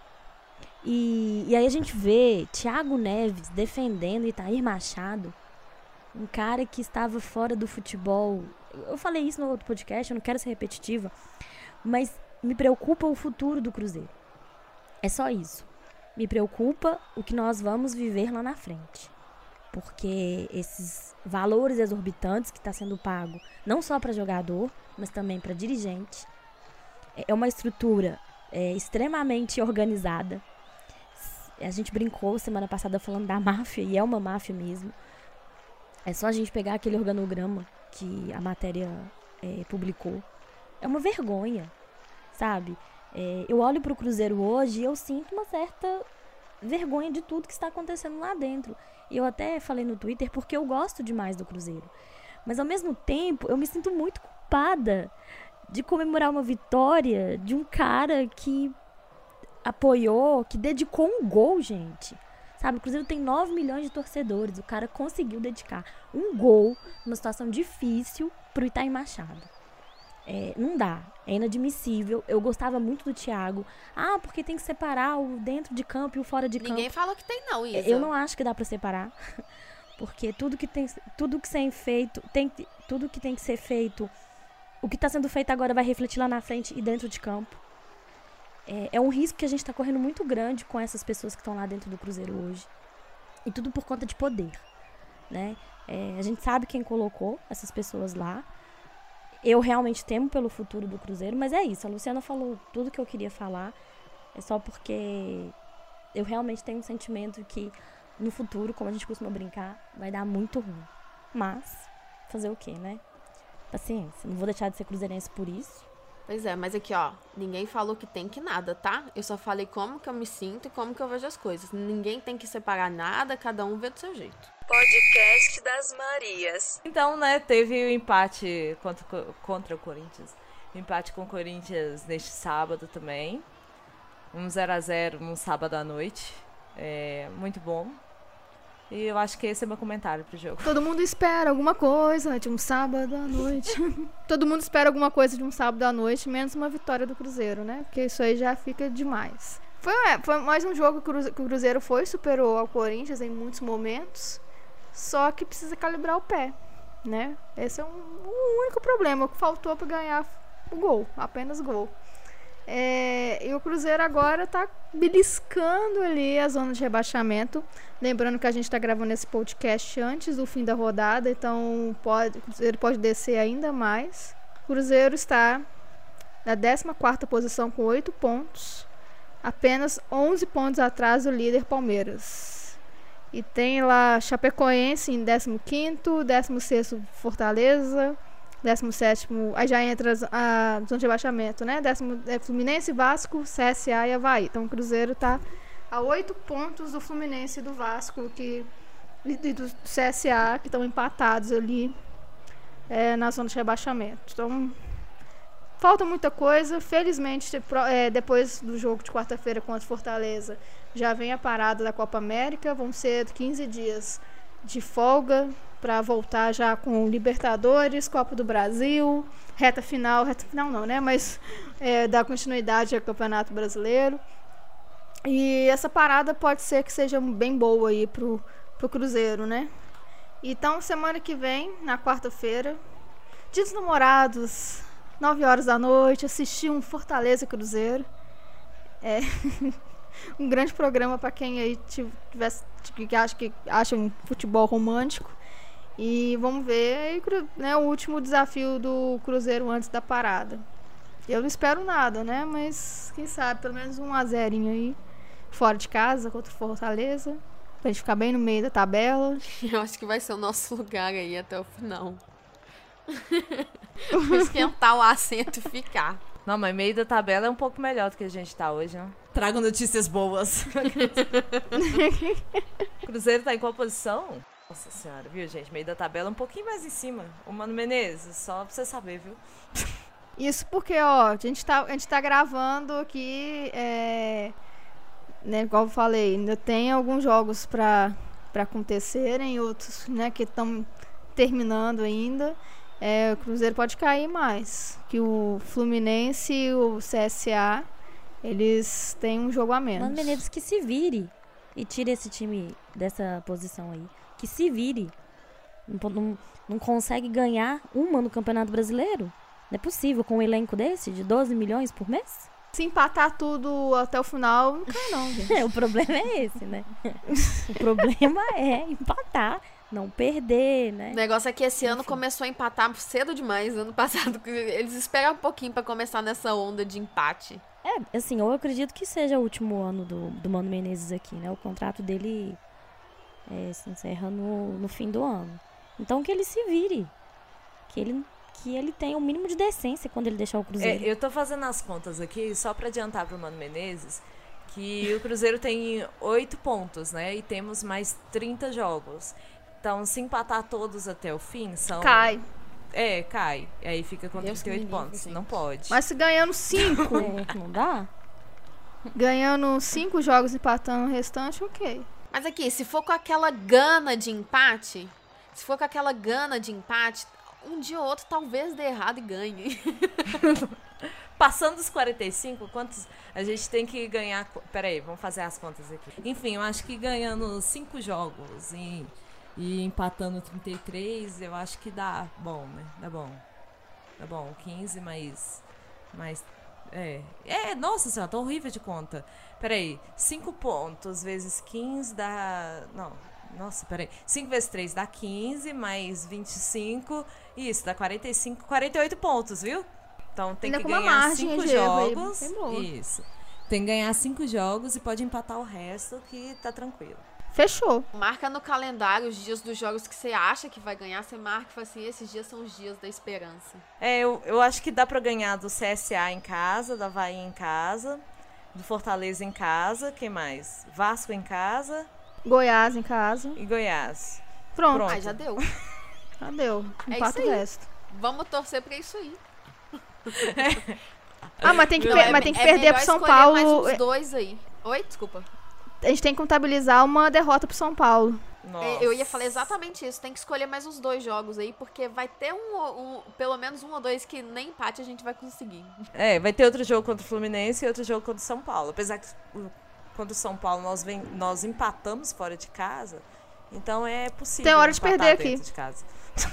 E aí a gente vê Thiago Neves defendendo Itamar Machado, um cara que estava fora do futebol. Eu falei isso no outro podcast, eu não quero ser repetitiva, mas me preocupa o futuro do Cruzeiro. É só isso. Me preocupa o que nós vamos viver lá na frente. Porque esses valores exorbitantes que está sendo pago, não só para jogador, mas também para dirigente, é uma estrutura extremamente organizada. A gente brincou semana passada falando da máfia, e é uma máfia mesmo. É só a gente pegar aquele organograma que a matéria publicou. É uma vergonha, sabe? Eu olho para o Cruzeiro hoje e eu sinto uma certa vergonha de tudo que está acontecendo lá dentro. E eu até falei no Twitter porque eu gosto demais do Cruzeiro. Mas ao mesmo tempo, eu me sinto muito culpada de comemorar uma vitória de um cara que apoiou, que dedicou um gol, gente. Sabe, o Cruzeiro tem 9 milhões de torcedores. O cara conseguiu dedicar um gol numa situação difícil pro Itaim Machado. Não dá, é inadmissível. Eu gostava muito do Thiago. Porque tem que separar o dentro de campo e o fora de campo.
Ninguém falou que tem não, Isa.
Eu não acho que dá pra separar. Porque tudo que tem que ser feito, o que tá sendo feito agora vai refletir lá na frente e dentro de campo. É um risco que a gente tá correndo muito grande com essas pessoas que estão lá dentro do Cruzeiro hoje. E tudo por conta de poder, né? A gente sabe quem colocou essas pessoas lá. Eu realmente temo pelo futuro do Cruzeiro, mas é isso. A Luciana falou tudo que eu queria falar. É só porque eu realmente tenho um sentimento que no futuro, como a gente costuma brincar, vai dar muito ruim. Mas, fazer o quê, né? Paciência. Não vou deixar de ser cruzeirense por isso.
Pois é, mas aqui, ó, ninguém falou que tem que nada, tá? Eu só falei como que eu me sinto e como que eu vejo as coisas. Ninguém tem que separar nada, cada um vê do seu jeito.
Podcast das Marias. Então, né, teve o empate contra o Corinthians. O empate com o Corinthians neste sábado também. 0-0 num sábado à noite. Muito bom. E eu acho que esse é meu comentário pro jogo.
Todo mundo espera alguma coisa de um sábado à noite. Todo mundo espera alguma coisa de um sábado à noite, menos uma vitória do Cruzeiro, né? Porque isso aí já fica demais. Foi mais um jogo que o Cruzeiro superou ao Corinthians em muitos momentos. Só que precisa calibrar o pé, né? Esse é o único problema que faltou para ganhar o gol, apenas gol. E o Cruzeiro agora tá beliscando ali a zona de rebaixamento. Lembrando que a gente tá gravando esse podcast antes do fim da rodada, então o Cruzeiro pode descer ainda mais. O Cruzeiro está na 14ª posição com 8 pontos, apenas 11 pontos atrás do líder Palmeiras. E tem lá Chapecoense em 15º, 16º Fortaleza, 17º, aí já entra a zona de rebaixamento, né? Fluminense, Vasco, CSA e Avaí. Então o Cruzeiro tá a 8 pontos do Fluminense e do Vasco e do CSA, que estão empatados ali na zona de rebaixamento. Então falta muita coisa. Felizmente, depois do jogo de quarta-feira contra Fortaleza, já vem a parada da Copa América. Vão ser 15 dias de folga para voltar já com Libertadores, Copa do Brasil, reta final não, né? Mas dar continuidade ao Campeonato Brasileiro. E essa parada pode ser que seja bem boa aí pro Cruzeiro, né? Então, semana que vem, na quarta-feira, Dia dos Namorados, 9 horas da noite, assistir um Fortaleza Cruzeiro. Um grande programa para quem aí que acha um futebol romântico. E vamos ver, né, o último desafio do Cruzeiro antes da parada. Eu não espero nada, né? Mas quem sabe, pelo menos 1-0 aí, fora de casa, contra o Fortaleza, pra gente ficar bem no meio da tabela.
Eu acho que vai ser o nosso lugar aí até o final. Esquentar o assento e ficar.
Não, mas meio da tabela é um pouco melhor do que a gente tá hoje, né? Trago notícias boas. O Cruzeiro tá em qual posição? Nossa senhora, viu, gente? Meio da tabela um pouquinho mais em cima. O Mano Menezes, só pra você saber, viu?
Isso porque, ó, a gente tá gravando aqui, né, igual eu falei, ainda tem alguns jogos pra acontecerem, outros, né, que estão terminando ainda. O Cruzeiro pode cair mais, que o Fluminense e o CSA, eles têm um jogo a menos.
Mano Menezes que se vire e tire esse time dessa posição aí. Que se vire. Não consegue ganhar uma no Campeonato Brasileiro? Não é possível com um elenco desse, de 12 milhões por mês?
Se empatar tudo até o final, não cai não, gente.
O problema é esse, né? O problema é empatar, não perder, né?
O negócio é que esse ano começou a empatar cedo demais. Ano passado, eles esperaram um pouquinho pra começar nessa onda de empate.
Assim, eu acredito que seja o último ano do Mano Menezes aqui, né? O contrato dele se encerra no fim do ano. Então que ele se vire. Que ele tenha o mínimo de decência quando ele deixar o Cruzeiro.
Eu tô fazendo as contas aqui, só pra adiantar pro Mano Menezes,
que o Cruzeiro tem 8 pontos, né? E temos mais 30 jogos. Então, se empatar todos até o fim, são...
Cai.
Cai. Aí fica com
Deus
38
me livre,
pontos.
gente.
Não pode.
Mas se ganhando 5,
Não dá?
ganhando 5 jogos e empatando o restante, ok.
Mas aqui, se for com aquela gana de empate, um dia ou outro talvez dê errado e ganhe.
Passando os 45, quantos a gente tem que ganhar? Peraí, vamos fazer as contas aqui. Enfim, eu acho que ganhando 5 jogos e empatando 33, eu acho que dá bom, né? Dá bom. 15 mais nossa senhora, tá horrível de conta. Peraí, 5 pontos vezes 15 dá... Não, nossa, peraí. 5 vezes 3 dá 15, mais 25, isso, dá 45, 48 pontos, viu? Então tem
Ainda
que
com uma
ganhar
margem
5
de erro aí,
jogos.
bem boa.
Isso. Tem que ganhar 5 jogos e pode empatar o resto, que tá tranquilo.
Fechou.
Marca no calendário os dias dos jogos que você acha que vai ganhar. Você marca e fala assim, esses dias são os dias da esperança.
Eu acho que dá pra ganhar do CSA em casa, do Avaí em casa, do Fortaleza em casa, quem mais? Vasco em casa
Goiás em casa.
e Goiás.
Pronto.
Ai, já deu.
Já deu.
É
Empata
isso
o
aí.
resto.
Vamos torcer pra isso aí.
Mas tem que,
Não,
mas tem que
é
perder
melhor
pro São
escolher
Paulo.
mais uns 2 aí. Oi, desculpa.
A gente tem que contabilizar uma derrota pro São Paulo.
Nossa.
Eu ia falar exatamente isso. Tem que escolher mais uns 2 jogos aí, porque vai ter pelo menos 1 ou 2 que nem empate a gente vai conseguir.
Vai ter outro jogo contra o Fluminense e outro jogo contra o São Paulo. Apesar que contra o São Paulo nós empatamos fora de casa, então é possível.
Tem hora de
empatar
perder
dentro
aqui.
de casa.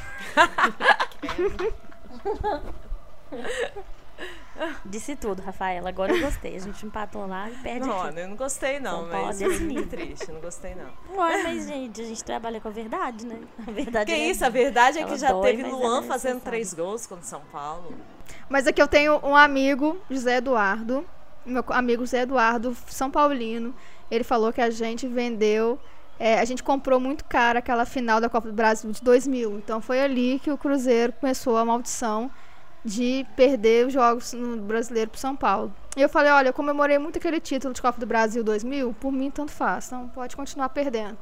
Disse tudo, Rafaela. Agora eu gostei. A gente empatou lá e perde
Não,
aqui.
eu não gostei não,
São Paulo
mas
é
foi
desse
muito
nível.
triste, não gostei não.
Ué, mas, gente, a gente trabalha com a verdade, né? A verdade
Que
é
isso, a verdade é
ela
que já
dói,
teve
mas
Luan
ela é
fazendo
necessária.
3 gols contra o São Paulo.
Mas aqui eu tenho um amigo, José Eduardo. Meu amigo José Eduardo, São Paulino. Ele falou que a gente vendeu... a gente comprou muito caro aquela final da Copa do Brasil de 2000. Então foi ali que o Cruzeiro começou a maldição de perder os jogos no Brasileiro pro São Paulo. E eu falei, olha, eu comemorei muito aquele título de Copa do Brasil 2000. Por mim, tanto faz. Então pode continuar perdendo.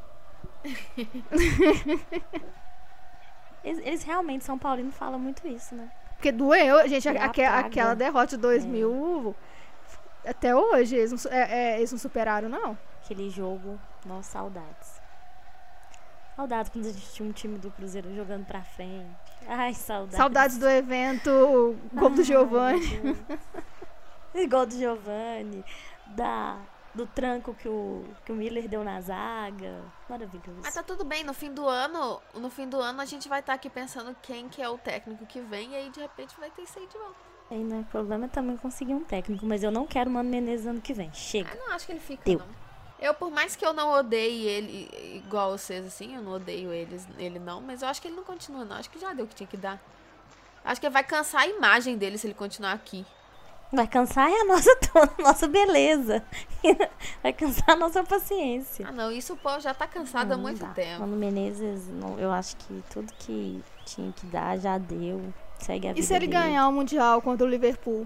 Eles realmente, São Paulino, fala muito isso, né?
Porque doeu, gente,
É a praga.
aquela derrota de 2000... Até hoje, eles não superaram, não.
Aquele jogo, nossa, saudades. Saudades quando a gente tinha um time do Cruzeiro jogando pra frente. Ai, saudades.
Saudades do evento Gol do Giovani.
Igual do Giovani. Do tranco que o Miller deu na zaga. Maravilhoso.
Mas tá tudo bem, no fim do ano a gente vai estar aqui pensando quem que é o técnico que vem, e aí de repente vai ter isso aí de volta.
Aí, né? O problema é também conseguir um técnico, mas eu não quero o Mano Menezes ano que vem. Chega.
Eu não acho que ele fica,
Deu.
não. Eu, por mais que eu não odeie ele, igual vocês, assim, eu não odeio ele não, mas eu acho que ele não continua, não. Acho que já deu o que tinha que dar. Acho que vai cansar a imagem dele se ele continuar aqui.
Vai cansar a nossa beleza. Vai cansar a nossa paciência.
Ah, não, isso o povo já tá cansado há
Não
muito
dá.
tempo.
Mano Menezes, eu acho que tudo que tinha que dar já deu. Segue a vida
E se ele
dele.
ganhar o Mundial contra o Liverpool?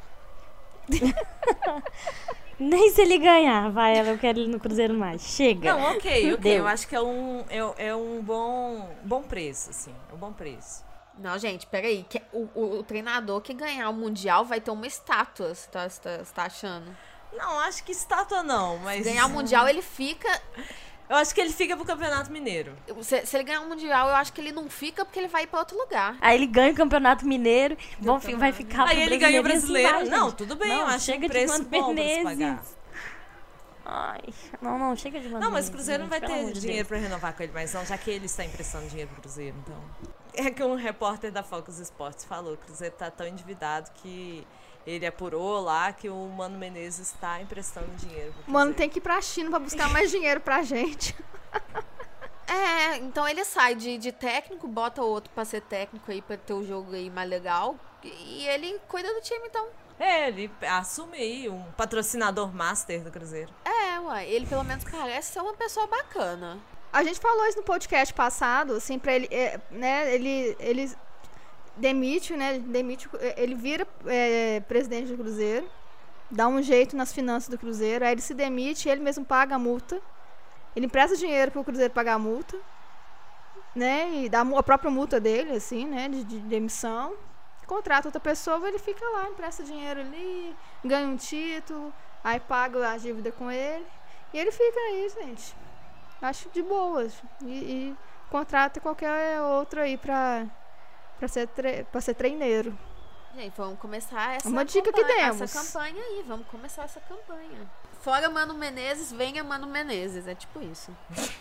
Nem se ele ganhar, vai, eu quero ele no Cruzeiro mais. Chega.
Não, ok.
Deu.
Eu acho que é um bom preço, assim. É um bom preço.
Não, gente, peraí. O treinador que ganhar o Mundial vai ter uma estátua, você tá achando?
Não, acho que estátua não, mas...
Ganhar o Mundial, ele fica...
Eu acho que ele fica pro Campeonato Mineiro.
Se ele ganhar o Mundial, eu acho que ele não fica porque ele vai pra outro lugar.
Aí ele ganha o Campeonato Mineiro, vai ficar
Aí
pro
ele ganha o
Brasileirinho,
Brasileiro.
assim, vai,
Não,
gente.
tudo bem,
Não,
eu acho
chega
um
de
preço
Mano
bom pra se
Menezes.
pagar.
Ai, não, chega de Mano
Não, mas
Menezes,
o Cruzeiro não vai
gente, pelo
ter
amor de
dinheiro
Deus.
pra renovar com ele mais não, já que ele está emprestando dinheiro pro Cruzeiro, então... É que um repórter da Focus Sports falou que o Cruzeiro tá tão endividado que ele apurou lá que o Mano Menezes está emprestando dinheiro pro Cruzeiro.
Mano, tem que ir pra China pra buscar mais dinheiro pra gente.
Então ele sai de técnico, bota outro pra ser técnico aí, pra ter o jogo aí mais legal. E ele cuida do time, então.
Ele assume aí um patrocinador master do Cruzeiro.
Ué, ele pelo menos parece ser uma pessoa bacana.
A gente falou isso no podcast passado, assim, pra ele, né, ele demite, né, ele vira presidente do Cruzeiro, dá um jeito nas finanças do Cruzeiro, aí ele se demite, ele mesmo paga a multa, ele empresta dinheiro pro Cruzeiro pagar a multa, né, e dá a própria multa dele, assim, né, de demissão, contrata outra pessoa, ele fica lá, empresta dinheiro ali, ganha um título, aí paga a dívida com ele, e ele fica aí, gente, acho de boas, e contrata qualquer outro aí pra ser treineiro.
Gente, vamos começar essa
Uma dica que demos.
Essa campanha aí, vamos começar essa campanha. Fora Mano Menezes, venha Mano Menezes, é tipo isso.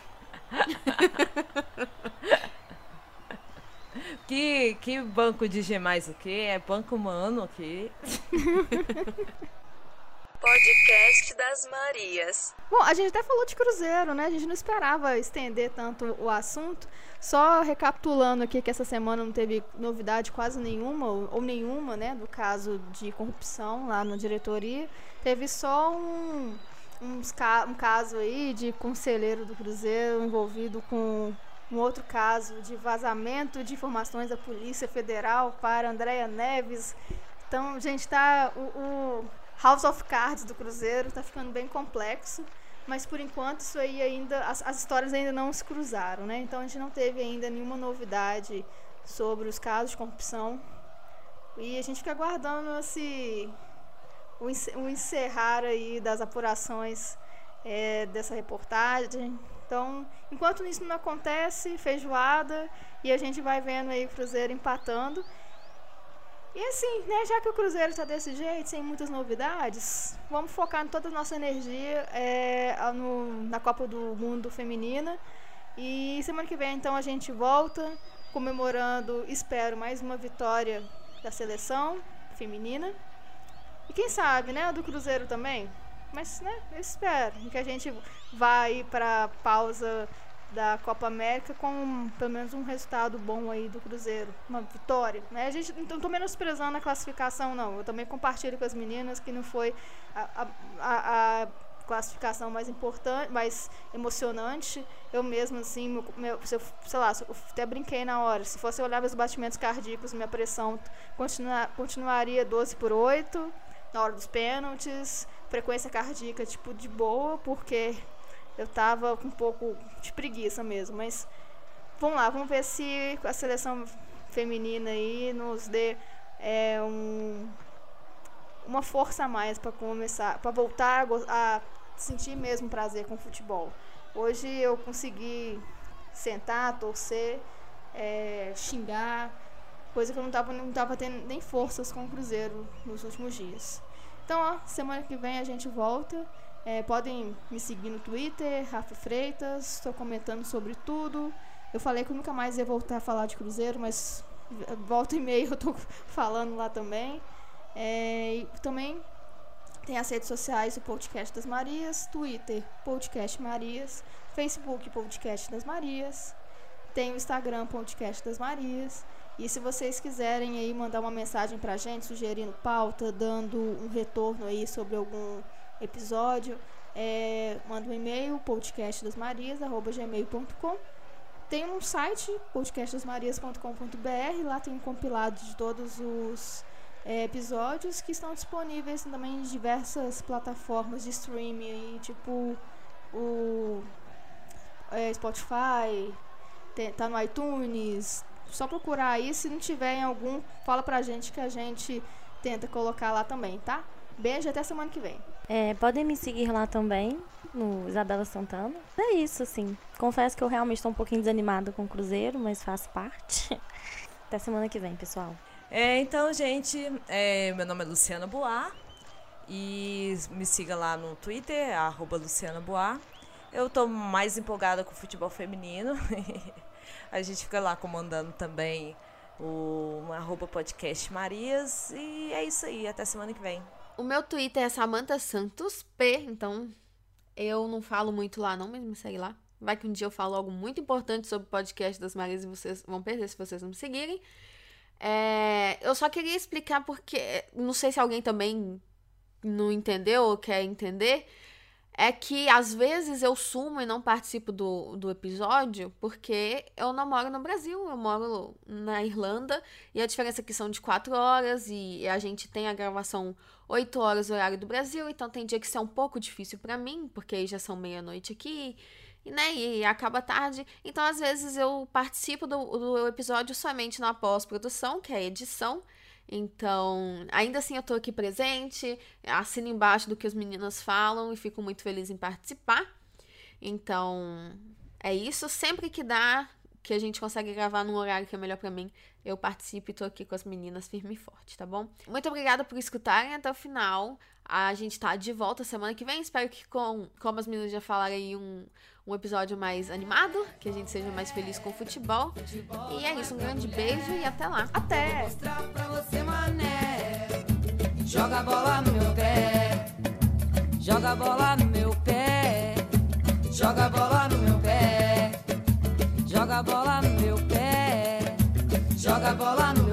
Que banco de G mais o quê? É Banco Mano aqui. Podcast das Marias.
Bom, a gente até falou de Cruzeiro, né? A gente não esperava estender tanto o assunto. Só recapitulando aqui que essa semana não teve novidade quase nenhuma, ou nenhuma, né? Do caso de corrupção lá na diretoria. Teve só um caso aí de conselheiro do Cruzeiro envolvido com um outro caso de vazamento de informações da Polícia Federal para Andréa Neves. Então, gente, tá... O House of Cards do Cruzeiro tá ficando bem complexo, mas por enquanto isso aí ainda, as histórias ainda não se cruzaram, né? Então a gente não teve ainda nenhuma novidade sobre os casos de corrupção e a gente fica aguardando o encerrar aí das apurações dessa reportagem. Então, enquanto isso não acontece, feijoada, e a gente vai vendo aí o Cruzeiro empatando. E assim, né, já que o Cruzeiro está desse jeito, sem muitas novidades, vamos focar toda a nossa energia na Copa do Mundo Feminina. E semana que vem, então, a gente volta comemorando, espero, mais uma vitória da seleção feminina. E quem sabe, né, a do Cruzeiro também. Mas, né, eu espero que a gente vá aí para a pausa da Copa América com pelo menos um resultado bom aí do Cruzeiro, uma vitória, né? A gente não tô menosprezando a classificação, não. Eu também compartilho com as meninas que não foi a classificação mais importante, mais emocionante. Eu mesmo, assim, sei lá, eu até brinquei na hora. Se fosse olhar meus batimentos cardíacos, minha pressão continuaria 12/8 na hora dos pênaltis, frequência cardíaca, tipo, de boa, porque eu tava com um pouco de preguiça mesmo, mas vamos lá, vamos ver se a seleção feminina aí nos dê uma força a mais para começar, para voltar a sentir mesmo prazer com o futebol. Hoje eu consegui sentar, torcer, xingar, coisa que eu não tava tendo nem forças com o Cruzeiro nos últimos dias. Então, ó, semana que vem a gente volta. Podem me seguir no Twitter, Rafa Freitas, estou comentando sobre tudo. Eu falei que eu nunca mais ia voltar a falar de Cruzeiro, mas volta e meia eu estou falando lá também. E também tem as redes sociais do Podcast das Marias, Twitter, Podcast Marias, Facebook, Podcast das Marias, tem o Instagram, Podcast das Marias. E se vocês quiserem aí mandar uma mensagem pra gente, sugerindo pauta, dando um retorno aí sobre algum episódio, manda um e-mail, podcastdasmarias@gmail.com. Tem um site, podcastdasmarias.com.br, lá tem um compilado de todos os episódios que estão disponíveis também em diversas plataformas de streaming, tipo o Spotify, tá no iTunes. Só procurar aí, se não tiver em algum, fala pra gente que a gente tenta colocar lá também, tá? Beijo, até semana que vem.
Podem me seguir lá também, no Isabela Santana. É isso, assim. Confesso que eu realmente estou um pouquinho desanimada com o Cruzeiro, mas faz parte. Até semana que vem, pessoal.
Então, gente, meu nome é Luciana Boar. E me siga lá no Twitter, @LucianaBoar. Eu tô mais empolgada com o futebol feminino. A gente fica lá comandando também o @podcast Marias. E é isso aí, até semana que vem.
O meu Twitter é Samantha Santos P, então eu não falo muito lá não, mas me segue lá. Vai que um dia eu falo algo muito importante sobre o podcast das Marias e vocês vão perder se vocês não me seguirem. Eu só queria explicar porque, não sei se alguém também não entendeu ou quer entender, é que às vezes eu sumo e não participo do episódio porque eu não moro no Brasil, eu moro na Irlanda e a diferença aqui são de 4 horas e a gente tem a gravação 8 horas horário do Brasil, então tem dia que isso é um pouco difícil pra mim, porque aí já são meia-noite aqui, né, e acaba tarde. Então, às vezes, eu participo do episódio somente na pós-produção, que é a edição. Então, ainda assim eu tô aqui presente, assino embaixo do que as meninas falam e fico muito feliz em participar. Então, é isso. Sempre que dá, que a gente consegue gravar num horário que é melhor pra mim, eu participo e tô aqui com as meninas firme e forte, tá bom? Muito obrigada por escutarem até o final. A gente tá de volta semana que vem. Espero que, como as meninas já falaram aí, um episódio mais animado, que a gente seja mais feliz com o futebol. E é isso, um grande beijo e até lá.
Até!
Joga a bola no meu pé, joga a bola no meu pé, joga a bola no meu pé, joga a bola no meu pé, joga a bola no meu pé.